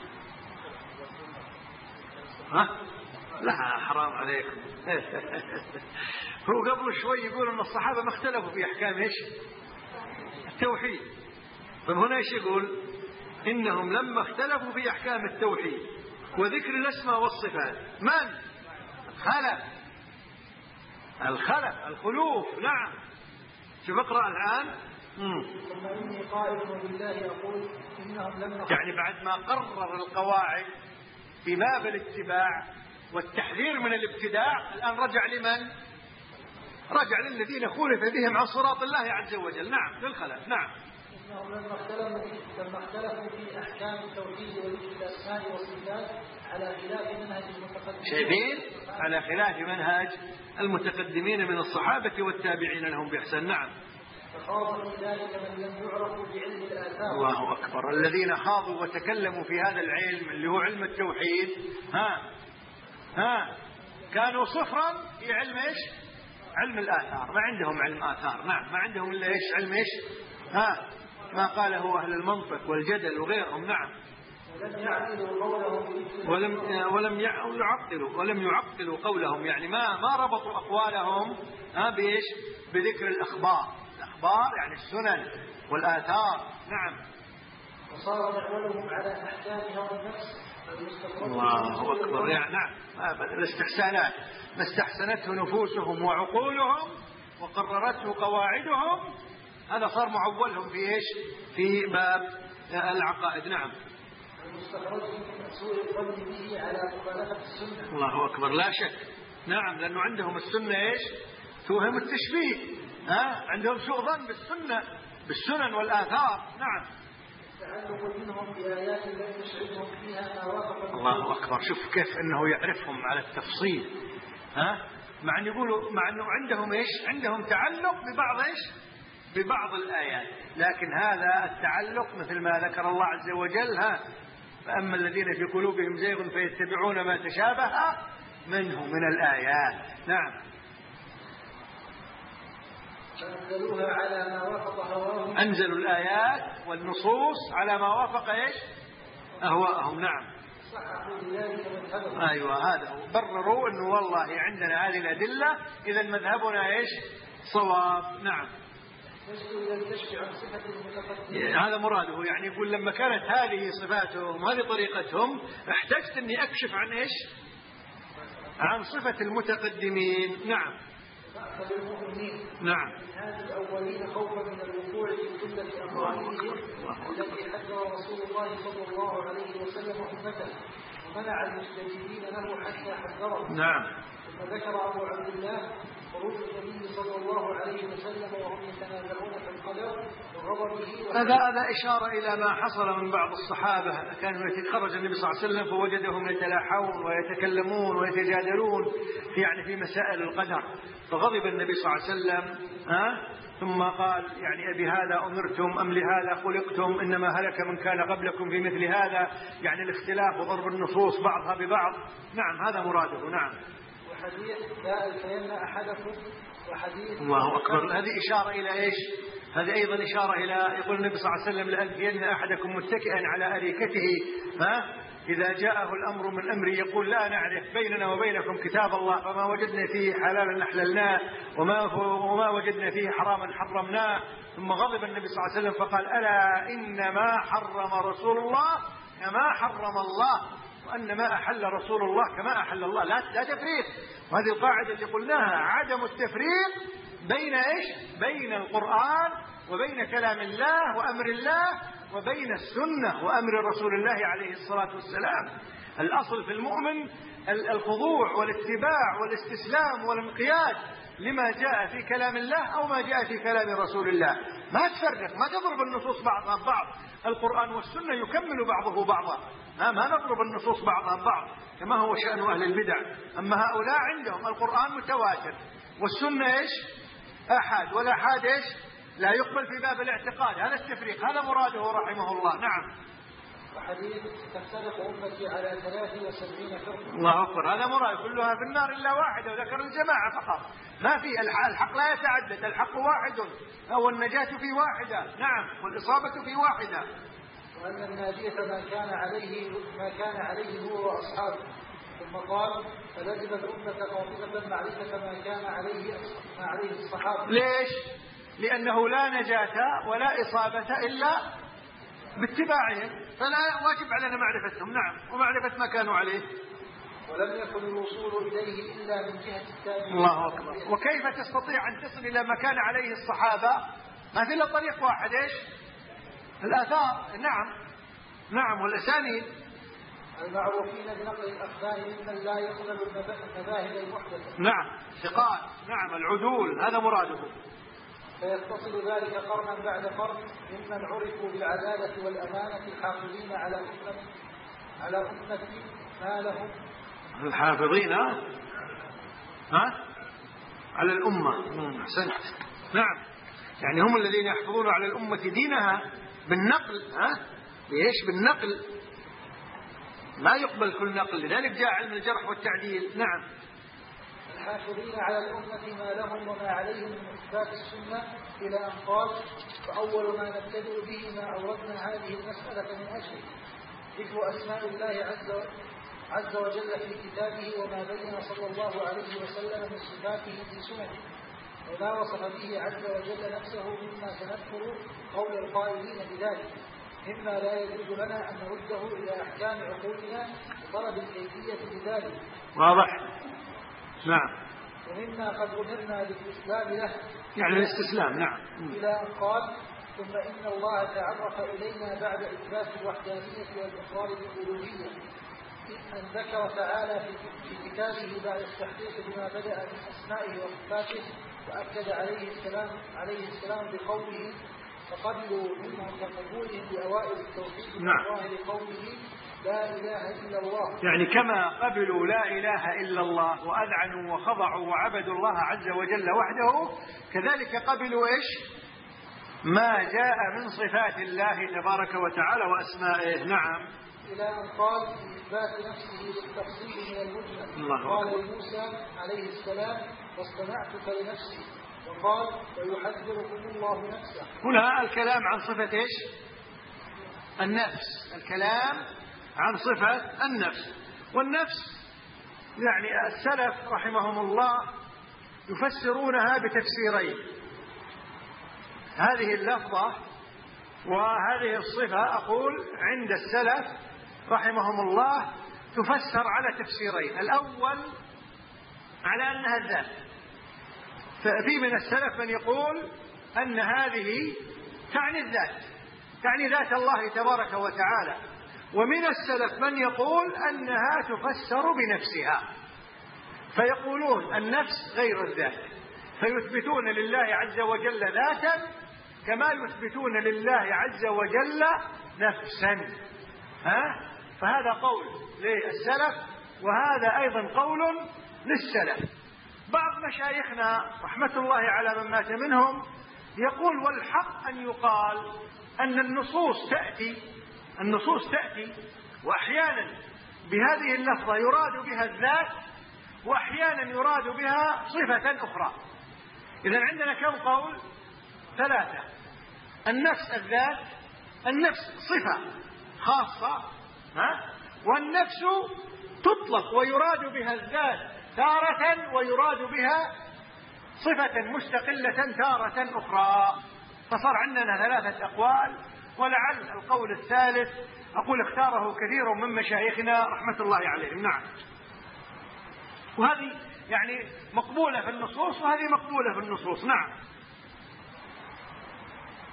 ها؟ لا حرام عليكم. هو قبل شوي يقول ان الصحابه ما اختلفوا في احكام ايش؟ التوحيد. فهنا ايش يقول؟ انهم لما اختلفوا في احكام التوحيد وذكر الاسماء والصفات من؟ خلف الخلف الخلوف. نعم. شوف اقرا الان. ثم اني قائل وبالله اقول انهم لما يعني بعد ما قرر القواعد في باب الاتباع والتحذير من الابتداع الآن رجع لمن؟ رجع للذين خولف بهم عن صراط الله عز وجل. نعم. للخلف. نعم. إنهم لما اختلفوا لما اختلفوا في أحكام التوحيد وذكر الأسماء والصفات على خلاف منهج المتقدمين. شايفين؟ على خلاف منهج المتقدمين من الصحابة والتابعين لهم بإحسان. نعم. فخاضوا ذلك من لم يعرفوا بعلم الآثار. الله أكبر. الذين خاضوا وتكلموا في هذا العلم اللي هو علم التوحيد ها ها كانوا صفرا في علم ايش؟ علم الآثار. ما عندهم علم آثار. نعم. ما عندهم الا ايش؟ علم ايش؟ ها ما قاله أهل المنطق والجدل وغيرهم. نعم. ولم يعقلوا قولهم ولم ولم يعقلوا ولم يعقلوا قولهم، يعني ما ما ربطوا أقوالهم ها بايش؟ بذكر الأخبار. الأخبار يعني السنن والآثار. نعم. وصار معولهم على أحكامها والنفس. الله أكبر. يعني نعم. الاستحسانات ما استحسنته نفوسهم وعقولهم وقررته قواعدهم هذا صار معولهم في ايش؟ في باب العقائد. نعم. الله أكبر. لا شك. نعم. لأنه عندهم السنة ايش؟ توهم التشبيه. ها عندهم سوء ظن بالسنة بالسنن والآثار. نعم. منهم بآيات لم يشعرهم فيها ما وافق. الله أكبر. شوف كيف أنه يعرفهم على التفصيل. ها مع أن يقولوا مع أنه عندهم إيش؟ عندهم تعلق ببعض إيش؟ ببعض الآيات، لكن هذا التعلق مثل ما ذكر الله عز وجل ها فأما الذين في قلوبهم زيغ فيتبعون ما تشابه منه من الآيات. نعم. فأنزلوها على ما وافق هواهم. أنزلوا الآيات والنصوص على ما وافق إيش؟ أهواءهم. نعم. صححوا بذلك مذهبهم. أيوة هذا هو. برروا أنه والله عندنا هذه الأدلة إذا مذهبنا إيش؟ صواب. نعم. هذا مراده، يعني يقول لما كانت هذه صفاتهم وهذه طريقتهم احتجت أني أكشف عن إيش؟ عن صفة المتقدمين. نعم. نعم. هذا الأولين خوفا من الوقوع في جملة أموالهم التي حذر رسول الله صلى الله عليه وسلم أمته ومنع المستجيبين له حتى حذرهم. نعم. ثم ذكر أبو عبد الله خروج النبي صلى الله عليه وسلم وهم يتنازعون في القدر وغضبه. هذا هذا إشارة إلى ما حصل من بعض الصحابة كانوا خرج النبي صلى الله عليه وسلم فوجدهم يتلاحون ويتكلمون ويتجادلون في يعني في مسائل القدر، فغضب النبي صلى الله عليه وسلم ها ثم قال يعني أبي هذا أمرتم أم لهذا خلقتم إنما هلك من كان قبلكم في مثل هذا، يعني الاختلاف وضرب النصوص بعضها ببعض. نعم هذا مراده. نعم. وحديث لا ألفين أحدكم وحديث. الله أكبر. هذه إشارة إلى إيش؟ هذه أيضا إشارة إلى يقول النبي صلى الله عليه وسلم لألفين أحدكم متكئا على أريكته ها إذا جاءه الأمر من أمري يقول لا نعرف بيننا وبينكم كتاب الله فما وجدنا فيه حلالا أحللناه وما, وما وجدنا فيه حراما حرمناه. ثم غضب النبي صلى الله عليه وسلم فقال ألا إنما حرم رسول الله كما حرم الله وأن ما أحل رسول الله كما أحل الله. لا, لا تفريق. وهذه القاعدة اللي قلناها عدم التفريق بين إيش؟ بين القرآن وبين كلام الله وأمر الله وبين السنة وأمر رسول الله عليه الصلاة والسلام. الأصل في المؤمن الخضوع والاتباع والاستسلام والانقياد لما جاء في كلام الله أو ما جاء في كلام رسول الله. ما تفرق، ما تضرب النصوص بعضها ببعض. القرآن والسنة يكمل بعضه بعضا، ما نضرب النصوص بعضها ببعض كما هو شأن أهل البدع. أما هؤلاء عندهم القرآن متواتر والسنة إيش؟ أحد، والأحاد إيش؟ لا يقبل في باب الاعتقاد. هذا التفريق، هذا مراده رحمه الله. نعم. وحديث تفترق أمتي على ثلاث وسبعين فرقة. الله أكبر، هذا مراد، كلها في النار إلا واحدة، وذكر الجماعة فقط. ما في الحق لا يتعدد، الحق واحد، أو النجاة في واحدة. نعم، والإصابة في واحدة. وأن الناجية ما كان عليه ما كان عليه هو وأصحابه. ثم قال: فلزم الأمة قاطبة معرفة ما كان عليه ما عليه الصحابة. ليش؟ لأنه لا نجاة ولا إصابة إلا باتباعهم، فلا واجب علينا معرفتهم. نعم، ومعرفة ما كانوا عليه. ولم يكن الوصول إليه إلا من جهة التابعين. الله أكبر. وكيف تستطيع أن تصل إلى ما كان عليه الصحابة؟ ما في إلا طريق واحد، إيش؟ الآثار. نعم نعم، والأسانيد. المعروفين بنقل الأخبار ممن لا يقبل المذاهب المحدثة. نعم، ثقات. نعم، العدول، هذا مراده. فيتصل ذلك قرنا بعد قرن ممن عرفوا بالعدالة والأمانة الحافظين على أمة على أمة ما لهم. الحافظين ها على الأمة. أحسنت. نعم، يعني هم الذين يحفظون على الأمة دينها بالنقل. ها ليش؟ بالنقل، ما يقبل كل نقل، لذلك جاء علم الجرح والتعديل. نعم. الحافظين على الأمة ما لهم وما عليهم من إثبات السنة، إلى أن قال: فأول ما نبتدئ به ما أوردنا هذه المسألة من أجله ذكر أسماء الله عز عز وجل في كتابه، وما بين صلى الله عليه وسلم من صفاته في سنته، وما وصف به عز وجل نفسه مما سنذكر قول القائلين بذلك، مما لا يجوز لنا أن نرده إلى أحكام عقولنا وطلب الكيفية بذلك. واضح. نعم. ومما قد أمرنا بالاستسلام له، يعني الاستسلام. نعم. إلى أن قال: ثم إن الله تعرف إلينا بعد إثبات الوحدانية والإقرار بالألوهية أن ذكر تعالى في كتابه بعد التحقيق بما بدأ من أسمائه وصفاته، وأكد عليه السلام عليه السلام بقوله: فقبلوا منهم كقبولهم بأوائل التوحيد من ظاهر قوله: لا إله إلا الله. يعني كما قبلوا لا إله إلا الله وأذعنوا وخضعوا وعبدوا الله عز وجل وحده، كذلك قبلوا إيش؟ ما جاء من صفات الله تبارك وتعالى وأسمائه. نعم. إلى أن قال في إثبات نفسه للتفصيل من المجمل، قال لموسى عليه السلام: واصطنعتك لنفسي، وقال: ويحذركم الله نفسه. هنا الكلام عن صفة إيش؟ النفس. الكلام عن صفة النفس. والنفس يعني السلف رحمهم الله يفسرونها بتفسيرين: هذه اللفظة وهذه الصفة، أقول عند السلف رحمهم الله تفسر على تفسيرين. الأول على أنها الذات، ففي من السلف من يقول أن هذه تعني الذات، تعني ذات الله تبارك وتعالى. ومن السلف من يقول أنها تفسر بنفسها، فيقولون النفس غير الذات، فيثبتون لله عز وجل ذاتا كما يثبتون لله عز وجل نفسا. ها؟ فهذا قول للسلف، وهذا أيضا قول للسلف. بعض مشايخنا رحمة الله على من مات منهم يقول: والحق أن يقال أن النصوص تأتي النصوص تأتي وأحيانا بهذه اللفظة يراد بها الذات، وأحيانا يراد بها صفة أخرى. إذن عندنا كم قول؟ ثلاثة: النفس الذات، النفس صفة خاصة، ها؟ والنفس تطلق ويراد بها الذات تارة، ويراد بها صفة مستقلة تارة أخرى. فصار عندنا ثلاثة أقوال، ولعل القول الثالث أقول اختاره كثير من مشايخنا رحمة الله عليهم. نعم. وهذه يعني مقبولة في النصوص، وهذه مقبولة في النصوص. نعم.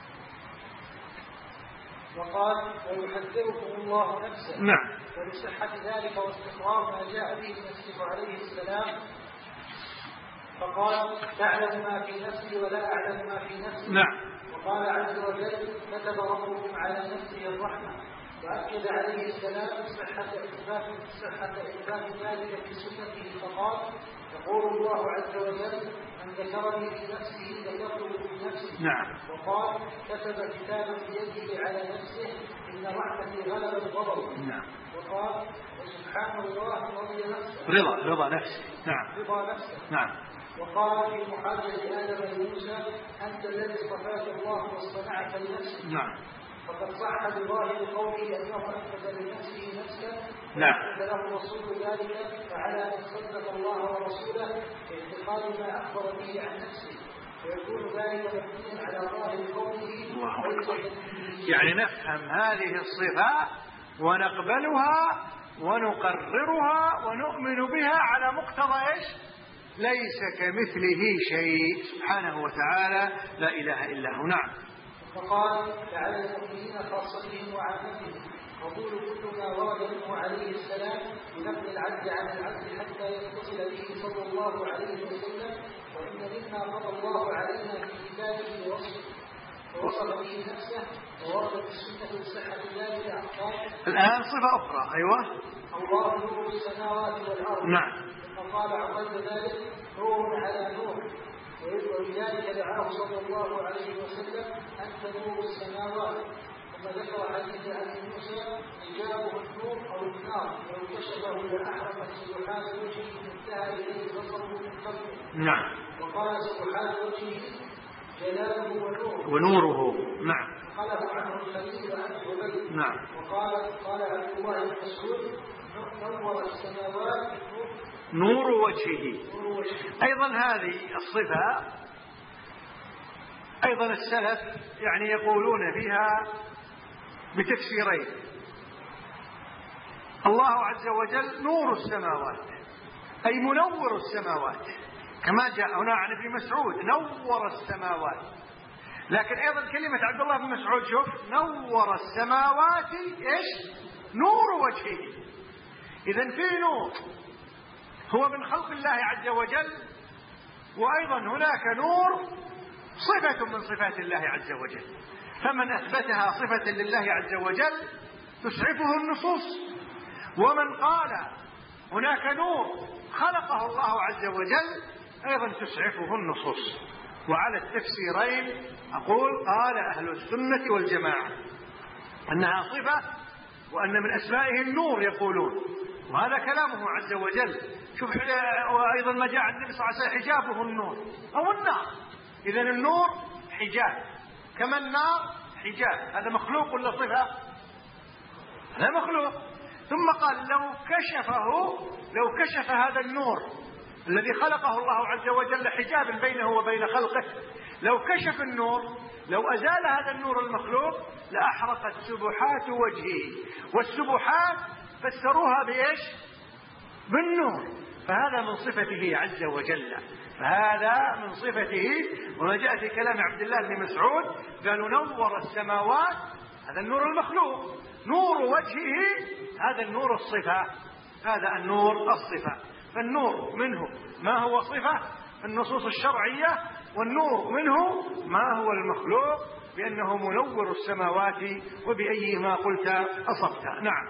وقال ويحذركم الله نفسه. نعم. ولصحة ذلك واستقرار ما جاء به المسيح عليه السلام فقال تعلم ما في نفسي ولا أعلم ما في نفسي. نعم. وقال عز وجل كتب ربكم على نفسه الرحمة. وأكد عليه السلام صحة إثبات صحة إثبات ذلك في سنته فقال يقول الله عز وجل من ذكرني في نفسه ذكرته في نفسي. نعم. وقال كتب كتابا بيده على نفسه إن رحمتي غلبت غضبي. نعم. وقال سبحان الله رضي نفسه رضا رضا نفسه. نعم. رضا نفسه. نعم. وقال في محاجة آدم لموسى أنت الذي اصطفاك الله واصطنعك لنفسه. نعم. فقد صح بظاهر قوله أنه أثبت لنفسه نفسا. نعم. أثبت له رسول ذلك فعلى من صدق الله ورسوله باعتقاد ما أخبر به عن نفسه ويكون ذلك مبنيا على ظاهر قوله. يعني نفهم هذه الصفة ونقبلها ونقررها ونؤمن بها على مقتضى ايش؟ ليس كمثله شيء سبحانه وتعالى لا إله إلا هو. نعم. فقال لعل المؤمنين خاصتهم وعامتهم وقول كل ما ورد منه عليه السلام بنقل العبد عن العبد حتى يتصل به صلى الله عليه وسلم. وإن مما قضى الله علينا في كتابه ووصف ووصف به نفسه ووردت السنة بصحة ذلك أخبار. الآن صفة أخرى. أيوة. الله نور السماوات والأرض. نعم. فقال عقد ذلك نور على نور. ولذلك دعاه صلى الله عليه وسلم أنت نور السماوات. ثم ذكر حديث أبي موسى إجابه النور أو النار لو كشفه لأحرقت سبحان وجهه انتهى إليه بصره من قبله. نعم. وقال سبحان وجهه جلاله ونوره. ونوره. نعم. خلف عنه الخليل وأن عبيد. نعم. وقال قال عبد الله بن مسعود نور السماوات نور وجهه. أيضا هذه الصفة أيضا السلف يعني يقولون فيها بتفسيرين. الله عز وجل نور السماوات أي منور السماوات كما جاء هنا عن ابن مسعود نور السماوات. لكن أيضا كلمة عبد الله بن مسعود شوف نور السماوات إيش؟ نور وجهه. إذن في نور هو من خلق الله عز وجل وأيضا هناك نور صفة من صفات الله عز وجل. فمن أثبتها صفة لله عز وجل تسعفه النصوص. ومن قال هناك نور خلقه الله عز وجل أيضا تسعفه النصوص. وعلى التفسيرين أقول قال أهل السنة والجماعة أنها صفة وأن من أسمائه النور يقولون وهذا كلامه عز وجل. شوف وأيضا ما جاء عن النبي صلى الله عليه وسلم حجابه النور أو النار. إذن النور حجاب كما النار حجاب. هذا مخلوق ولا صفة؟ هذا مخلوق. ثم قال لو كشفه لو كشف هذا النور الذي خلقه الله عز وجل حجابا بينه وبين خلقه لو كشف النور لو أزال هذا النور المخلوق لأحرقت سبحات وجهه. والسبحات فسروها بإيش؟ بالنور. فهذا من صفته عز وجل. فهذا من صفته. وما جاء في كلام عبد الله بن مسعود قالوا نور السماوات هذا النور المخلوق. نور وجهه هذا النور الصفة. هذا النور الصفة. فالنور منه ما هو صفة النصوص الشرعية والنور منه ما هو المخلوق بأنه منور السماوات وبأيهما قلت أصبت. نعم.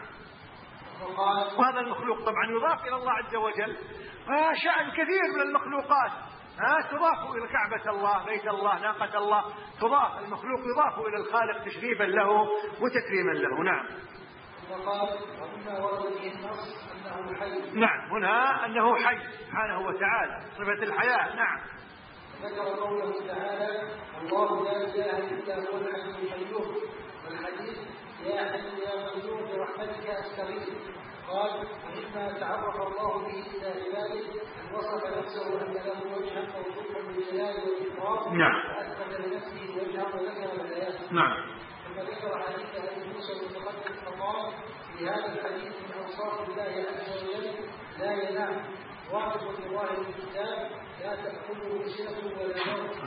وهذا المخلوق طبعا يضاف إلى الله عز وجل. شأن كثير من المخلوقات ها تضاف إلى كعبة الله بيت الله ناقة الله تضاف. المخلوق يضاف إلى الخالق تشريفا له وتكريما له. نعم. وقال ومما ورد به النص أنه حي. نعم. هنا أنه حي سبحانه وتعالى صفة الحياة. نعم. ذكر قوله تعالى الله لا إله إلا هو الحي القيوم. والحديث يا حي يا قيوم برحمتك أستغيث. قال ومما تعرف الله به إلى عباده أن وصف نفسه أن له وجها موصوفا بالجلال والإكرام. نعم. فأثبت لنفسه وجها وذكر الآيات. نعم. ثم ذكر حديث أبي موسى المتقدم فقال في هذا الحديث من أوصاف الله عز وجل لا ينام واقف بظاهر الكتاب لا تأكله سنة ولا نوم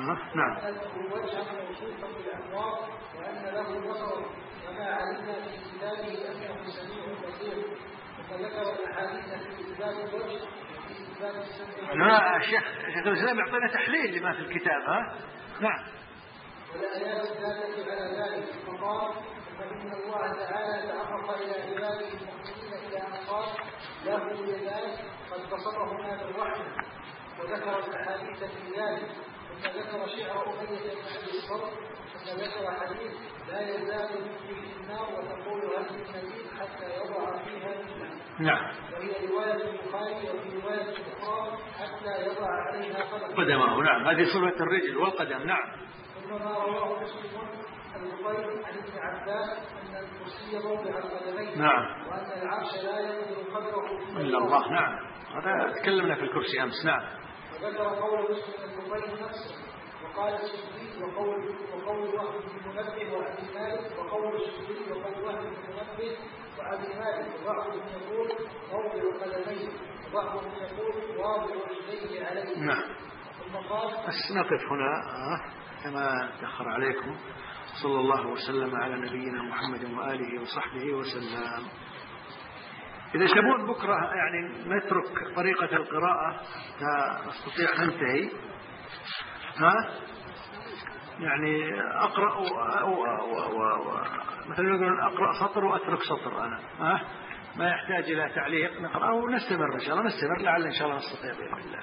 نعم. وجها موصوفا بالأنوار وأن له بصر وما علمنا في كتابه أنه سميع بصير. فذكر الأحاديث في إثبات الوجه وفي إثبات السمع. لا الشيخ شيخ الإسلام يعطينا تحليل لما في الكتاب. ها نعم. والآيات الدالة على ذلك فقال فإن الله تعالى تعرف إلى عباده المؤمنين إلى أن قال له يدان قد بسطهما بالرحمة وذكر الأحاديث في ذلك. ثم ذكر شعر أمية بن أبي الصبر ثم ذكر حديث لا يزال في النار وتقول هل من مزيد حتى يضع فيها رجله. نعم. وهي رواية البخاري وفي رواية أخرى حتى يضع عليها قدمه. قدمه نعم. هذه صفة الرجل والقدم. نعم. ثم ما رواه مسلم البخاري عن ابن عباس أن الكرسي موضع القدمين. نعم. وأن العرش لا يقدر قدره إلا الله. نعم. هذا تكلمنا في الكرسي أمس. نعم. وذكر قول مسلم البخاري نفسه وقال السدي وقول وقول وهب بن منبه وأبي مالك وقول السدي وقول وهب بن منبه وأبي مالك وبعضهم يقول موضع قدميه وبعضهم يقول واضع رجليه عليه. نعم. ثم قال بس نقف هنا كما تأخر عليكم. صلى الله وسلم على نبينا محمد وآله وصحبه وسلم. إذا تبون بكرة يعني نترك طريقة القراءة نستطيع ننتهي. ها يعني أقرأ و... و... و... و... مثلا يقولون أقرأ سطر وأترك سطر أنا. ها ما يحتاج إلى تعليق نقرأ ونستمر إن شاء الله. نستمر لعل إن شاء الله نستطيع بإذن الله.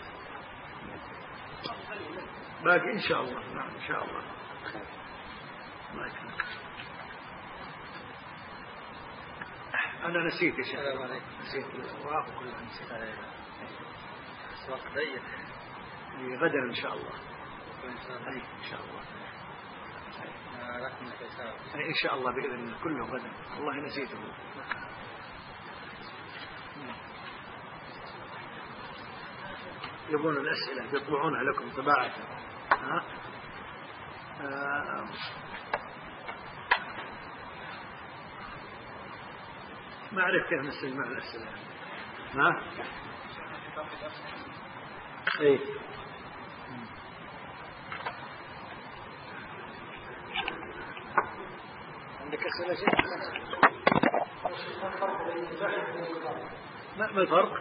باقي إن شاء الله. نعم إن شاء الله. الله يكرمك. أنا نسيت يا شيخ. نسيت الأوراق كلها نسيت. وقت ضيق. غدا إن شاء الله. أي إن شاء الله. أي إن شاء الله بإذن الله كله غدا. والله نسيته. يبون الأسئلة يطبعونها لكم طباعة. ها آه. ما أعرف كيف نستجمع الأسئلة. ها إيه عندك أسئلة شيء؟ ما الفرق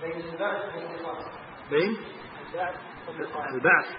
بين البعث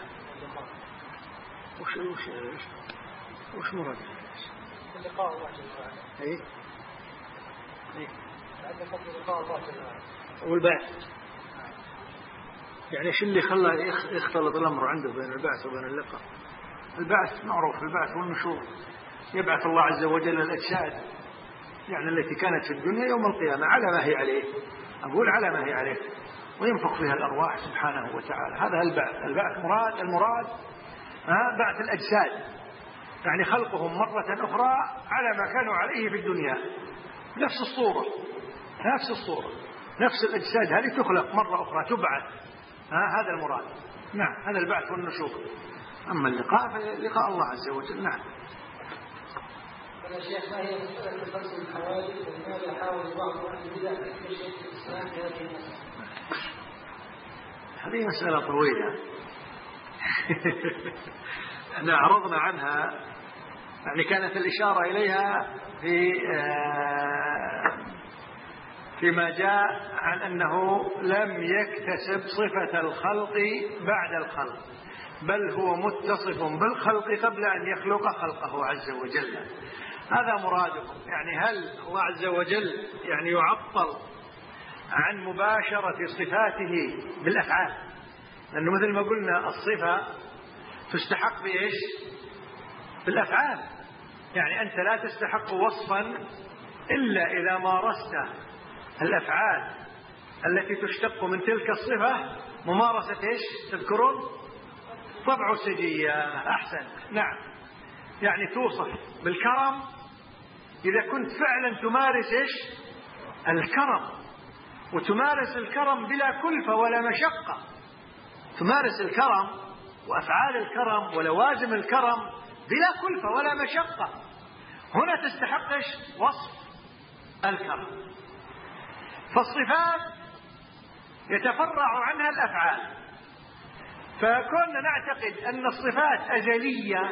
وش وش وش مراد اللقاء الله جل وعلا؟ ايه ايه عندك لقاء الله جل وعلا والبعث. يعني ايش اللي خلى يختلط الامر عنده بين البعث وبين اللقاء؟ البعث معروف، البعث والنشور. يبعث الله عز وجل الاجساد يعني التي كانت في الدنيا يوم القيامه على ما هي عليه، اقول على ما هي عليه، وينفخ فيها الارواح سبحانه وتعالى. هذا البعث. البعث مراد المراد ها بعث الاجساد، يعني خلقهم مرة أخرى على ما كانوا عليه في الدنيا، نفس الصورة نفس الصورة نفس الأجساد هذه تخلق مرة أخرى تبعث. ها هذا المراد. نعم هذا البعث والنشور. أما اللقاء فلقاء الله عز وجل. نعم. يا شيخ ما هي مسألة خلق الحوادث ولماذا يحاول بعض أهل البدع أن يكتشف الإسلام في هذه المسألة؟ هذه مسألة طويلة احنا عرضنا عنها، يعني كانت الإشارة إليها في فيما جاء عن أنه لم يكتسب صفة الخلق بعد الخلق، بل هو متصف بالخلق قبل أن يخلق خلقه عز وجل. هذا مرادهم. يعني هل الله عز وجل يعني يعطل عن مباشرة صفاته بالأفعال؟ لأنه مثل ما قلنا الصفة تستحق بإيش؟ بالأفعال. يعني أنت لا تستحق وصفا إلا إذا مارست الأفعال التي تشتق من تلك الصفة ممارسة إيش؟ تذكرون؟ طبع سجية. أحسن. نعم. يعني توصف بالكرم إذا كنت فعلا تمارس إيش؟ الكرم، وتمارس الكرم بلا كلفة ولا مشقة. تمارس الكرم وأفعال الكرم ولوازم الكرم بلا كلفة ولا مشقة. هنا تستحقش وصف الكرم. فالصفات يتفرع عنها الأفعال. فكنا نعتقد أن الصفات أزلية،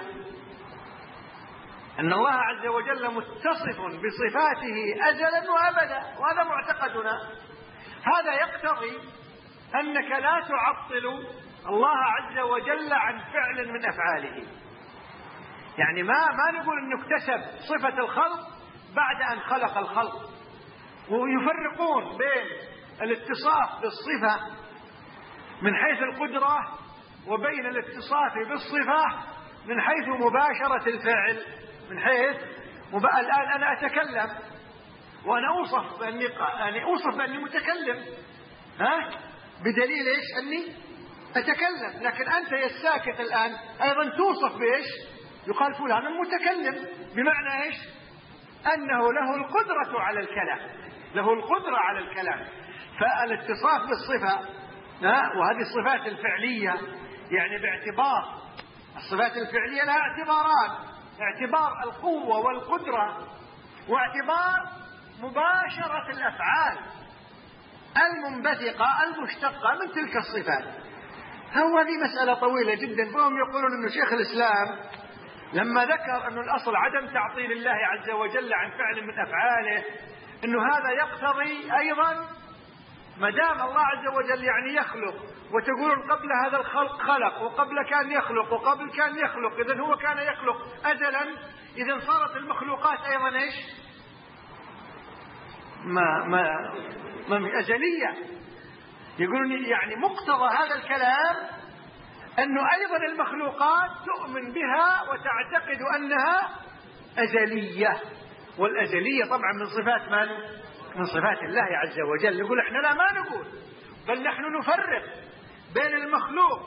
أن الله عز وجل متصف بصفاته أزلا وأبدا، وهذا معتقدنا. هذا يقتضي أنك لا تعطل الله عز وجل عن فعل من أفعاله. يعني ما ما نقول أنه اكتسب صفة الخلق بعد أن خلق الخلق. ويفرقون بين الاتصاف بالصفة من حيث القدرة وبين الاتصاف بالصفة من حيث مباشرة الفعل. من حيث مب... الآن أنا أتكلم وأنا أوصف بأني يعني أوصف بأني متكلم، ها؟ بدليل إيش؟ أني أتكلم. لكن أنت يا الساكت الآن أيضا توصف بإيش؟ يقال فلان متكلم، بمعنى إيش؟ أنه له القدرة على الكلام، له القدرة على الكلام. فالاتصاف بالصفة، ها؟ وهذه الصفات الفعلية يعني باعتبار الصفات الفعلية لها اعتبارات: اعتبار القوة والقدرة، واعتبار مباشرة الأفعال المنبثقة المشتقة من تلك الصفات. هذه مسألة طويلة جدا. فهم يقولون أن شيخ الإسلام لما ذكر أن الأصل عدم تعطيل الله عز وجل عن فعل من أفعاله، أنه هذا يقتضي أيضا ما دام الله عز وجل يعني يخلق، وتقولون قبل هذا الخلق خلق، وقبل كان يخلق، وقبل كان يخلق، إذن هو كان يخلق أزلا، إذن صارت المخلوقات أيضا إيش؟ ما ما ما أزلية. يقولون يعني مقتضى هذا الكلام أنه أيضا المخلوقات تؤمن بها وتعتقد أنها أزلية، والأزلية طبعا من صفات من؟ من صفات الله عز وجل. يقول احنا لا ما نقول، بل نحن نفرق بين المخلوق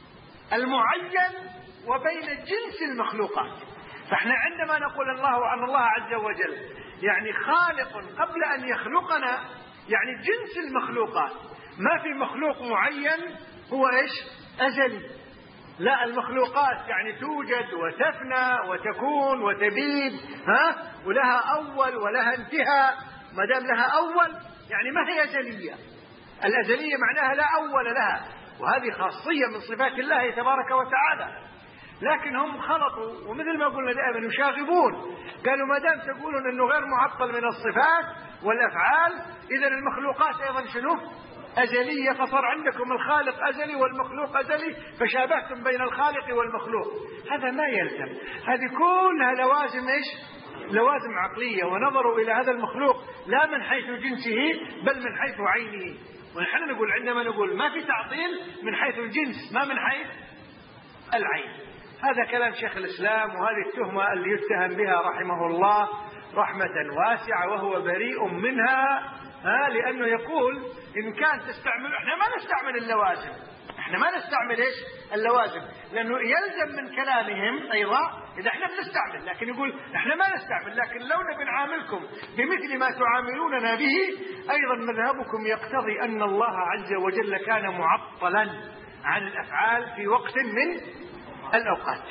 المعين وبين جنس المخلوقات. فاحنا عندما نقول الله عن الله عز وجل يعني خالق قبل أن يخلقنا، يعني جنس المخلوقات، ما في مخلوق معين هو ايش؟ أزلي. لا، المخلوقات يعني توجد وتفنى وتكون وتبيد، ها؟ ولها أول ولها انتهاء. ما دام لها أول يعني ما هي أزلية. الأزلية معناها لا أول لها، وهذه خاصية من صفات الله تبارك وتعالى. لكن هم خلطوا، ومثل ما قلنا دائما يشاغبون، قالوا ما دام تقولون أنه غير معطل من الصفات والأفعال، إذن المخلوقات أيضا شنو؟ أزلية. فصار عندكم الخالق أزلي والمخلوق أزلي، فشابهتم بين الخالق والمخلوق. هذا ما يلزم. هذه كلها لوازم إيش؟ لوازم عقلية. ونظروا إلى هذا المخلوق لا من حيث جنسه بل من حيث عينه. ونحن نقول عندما نقول ما في تعطيل من حيث الجنس، ما من حيث العين. هذا كلام شيخ الإسلام، وهذه التهمة اللي يتهم بها رحمه الله رحمة واسعة وهو بريء منها، ها؟ لأنه يقول إن كان تستعمل، احنا ما نستعمل اللوازم، احنا ما نستعمل ايش؟ اللوازم، لأنه يلزم من كلامهم أيضا إذا احنا بنستعمل، لكن يقول احنا ما نستعمل، لكن لو نبي نعاملكم بمثل ما تعاملوننا به أيضا مذهبكم يقتضي أن الله عز وجل كان معطلا عن الأفعال في وقت من الأوقات.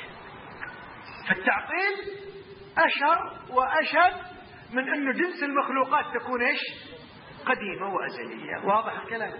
فالتعطيل أشهر وأشد من أنه جنس المخلوقات تكون ايش؟ قديمة وأزلية. واضح الكلام؟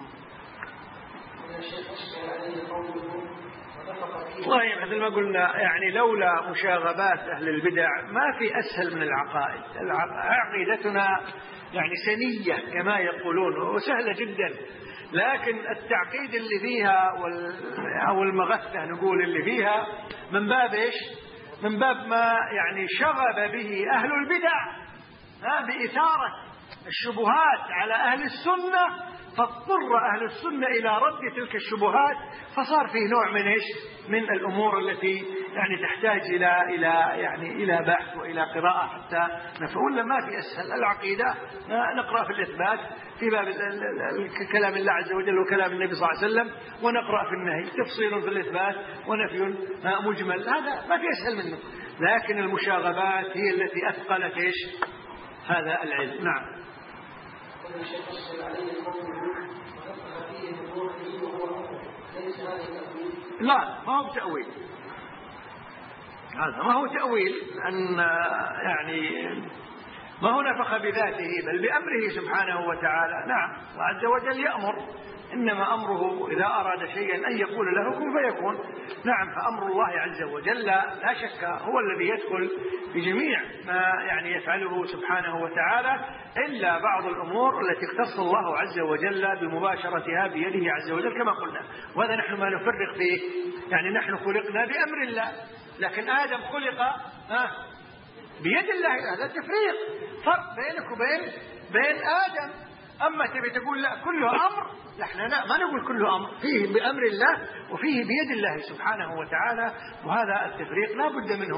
والله مثل ما قلنا يعني لولا مشاغبات أهل البدع ما في أسهل من العقائد. عقيدتنا يعني سنية كما يقولون وسهلة جدا، لكن التعقيد اللي فيها وال... أو المغثة نقول اللي فيها من باب إيش؟ من باب ما يعني شغب به أهل البدع بإثارة الشبهات على أهل السنة، فاضطر أهل السنة إلى رد تلك الشبهات، فصار فيه نوع من إيش؟ من الأمور التي يعني تحتاج إلى إلى يعني إلى بحث وإلى قراءة حتى نفهم. ما في أسهل. العقيدة نقرأ في الإثبات في باب كلام الله عز وجل وكلام النبي صلى الله عليه وسلم، ونقرأ في النهي تفصيل في الإثبات ونفي مجمل. هذا ما في أسهل منه، لكن المشاغبات هي التي أثقلت إيش؟ هذا العلم. نعم. لا، ما هو تأويل، هذا ما هو تأويل، أن يعني ما هو نفخ بذاته بل بأمره سبحانه وتعالى. نعم، وعز وجل يأمر إنما أمره إذا أراد شيئا أن يقول له كن فيكون. نعم، فأمر الله عز وجل لا شك هو الذي يدخل في جميع ما يعني يفعله سبحانه وتعالى، إلا بعض الأمور التي اختص الله عز وجل بمباشرتها بيده عز وجل كما قلنا، وهذا نحن ما نفرق فيه. يعني نحن خلقنا بأمر الله، لكن آدم خلق ها بيد الله. هذا تفريق، فرق بينك وبين بين آدم. أما تبي تقول لا كله أمر، نحن ما نقول كله أمر، فيه بأمر الله وفيه بيد الله سبحانه وتعالى، وهذا التفريق لا بد منه.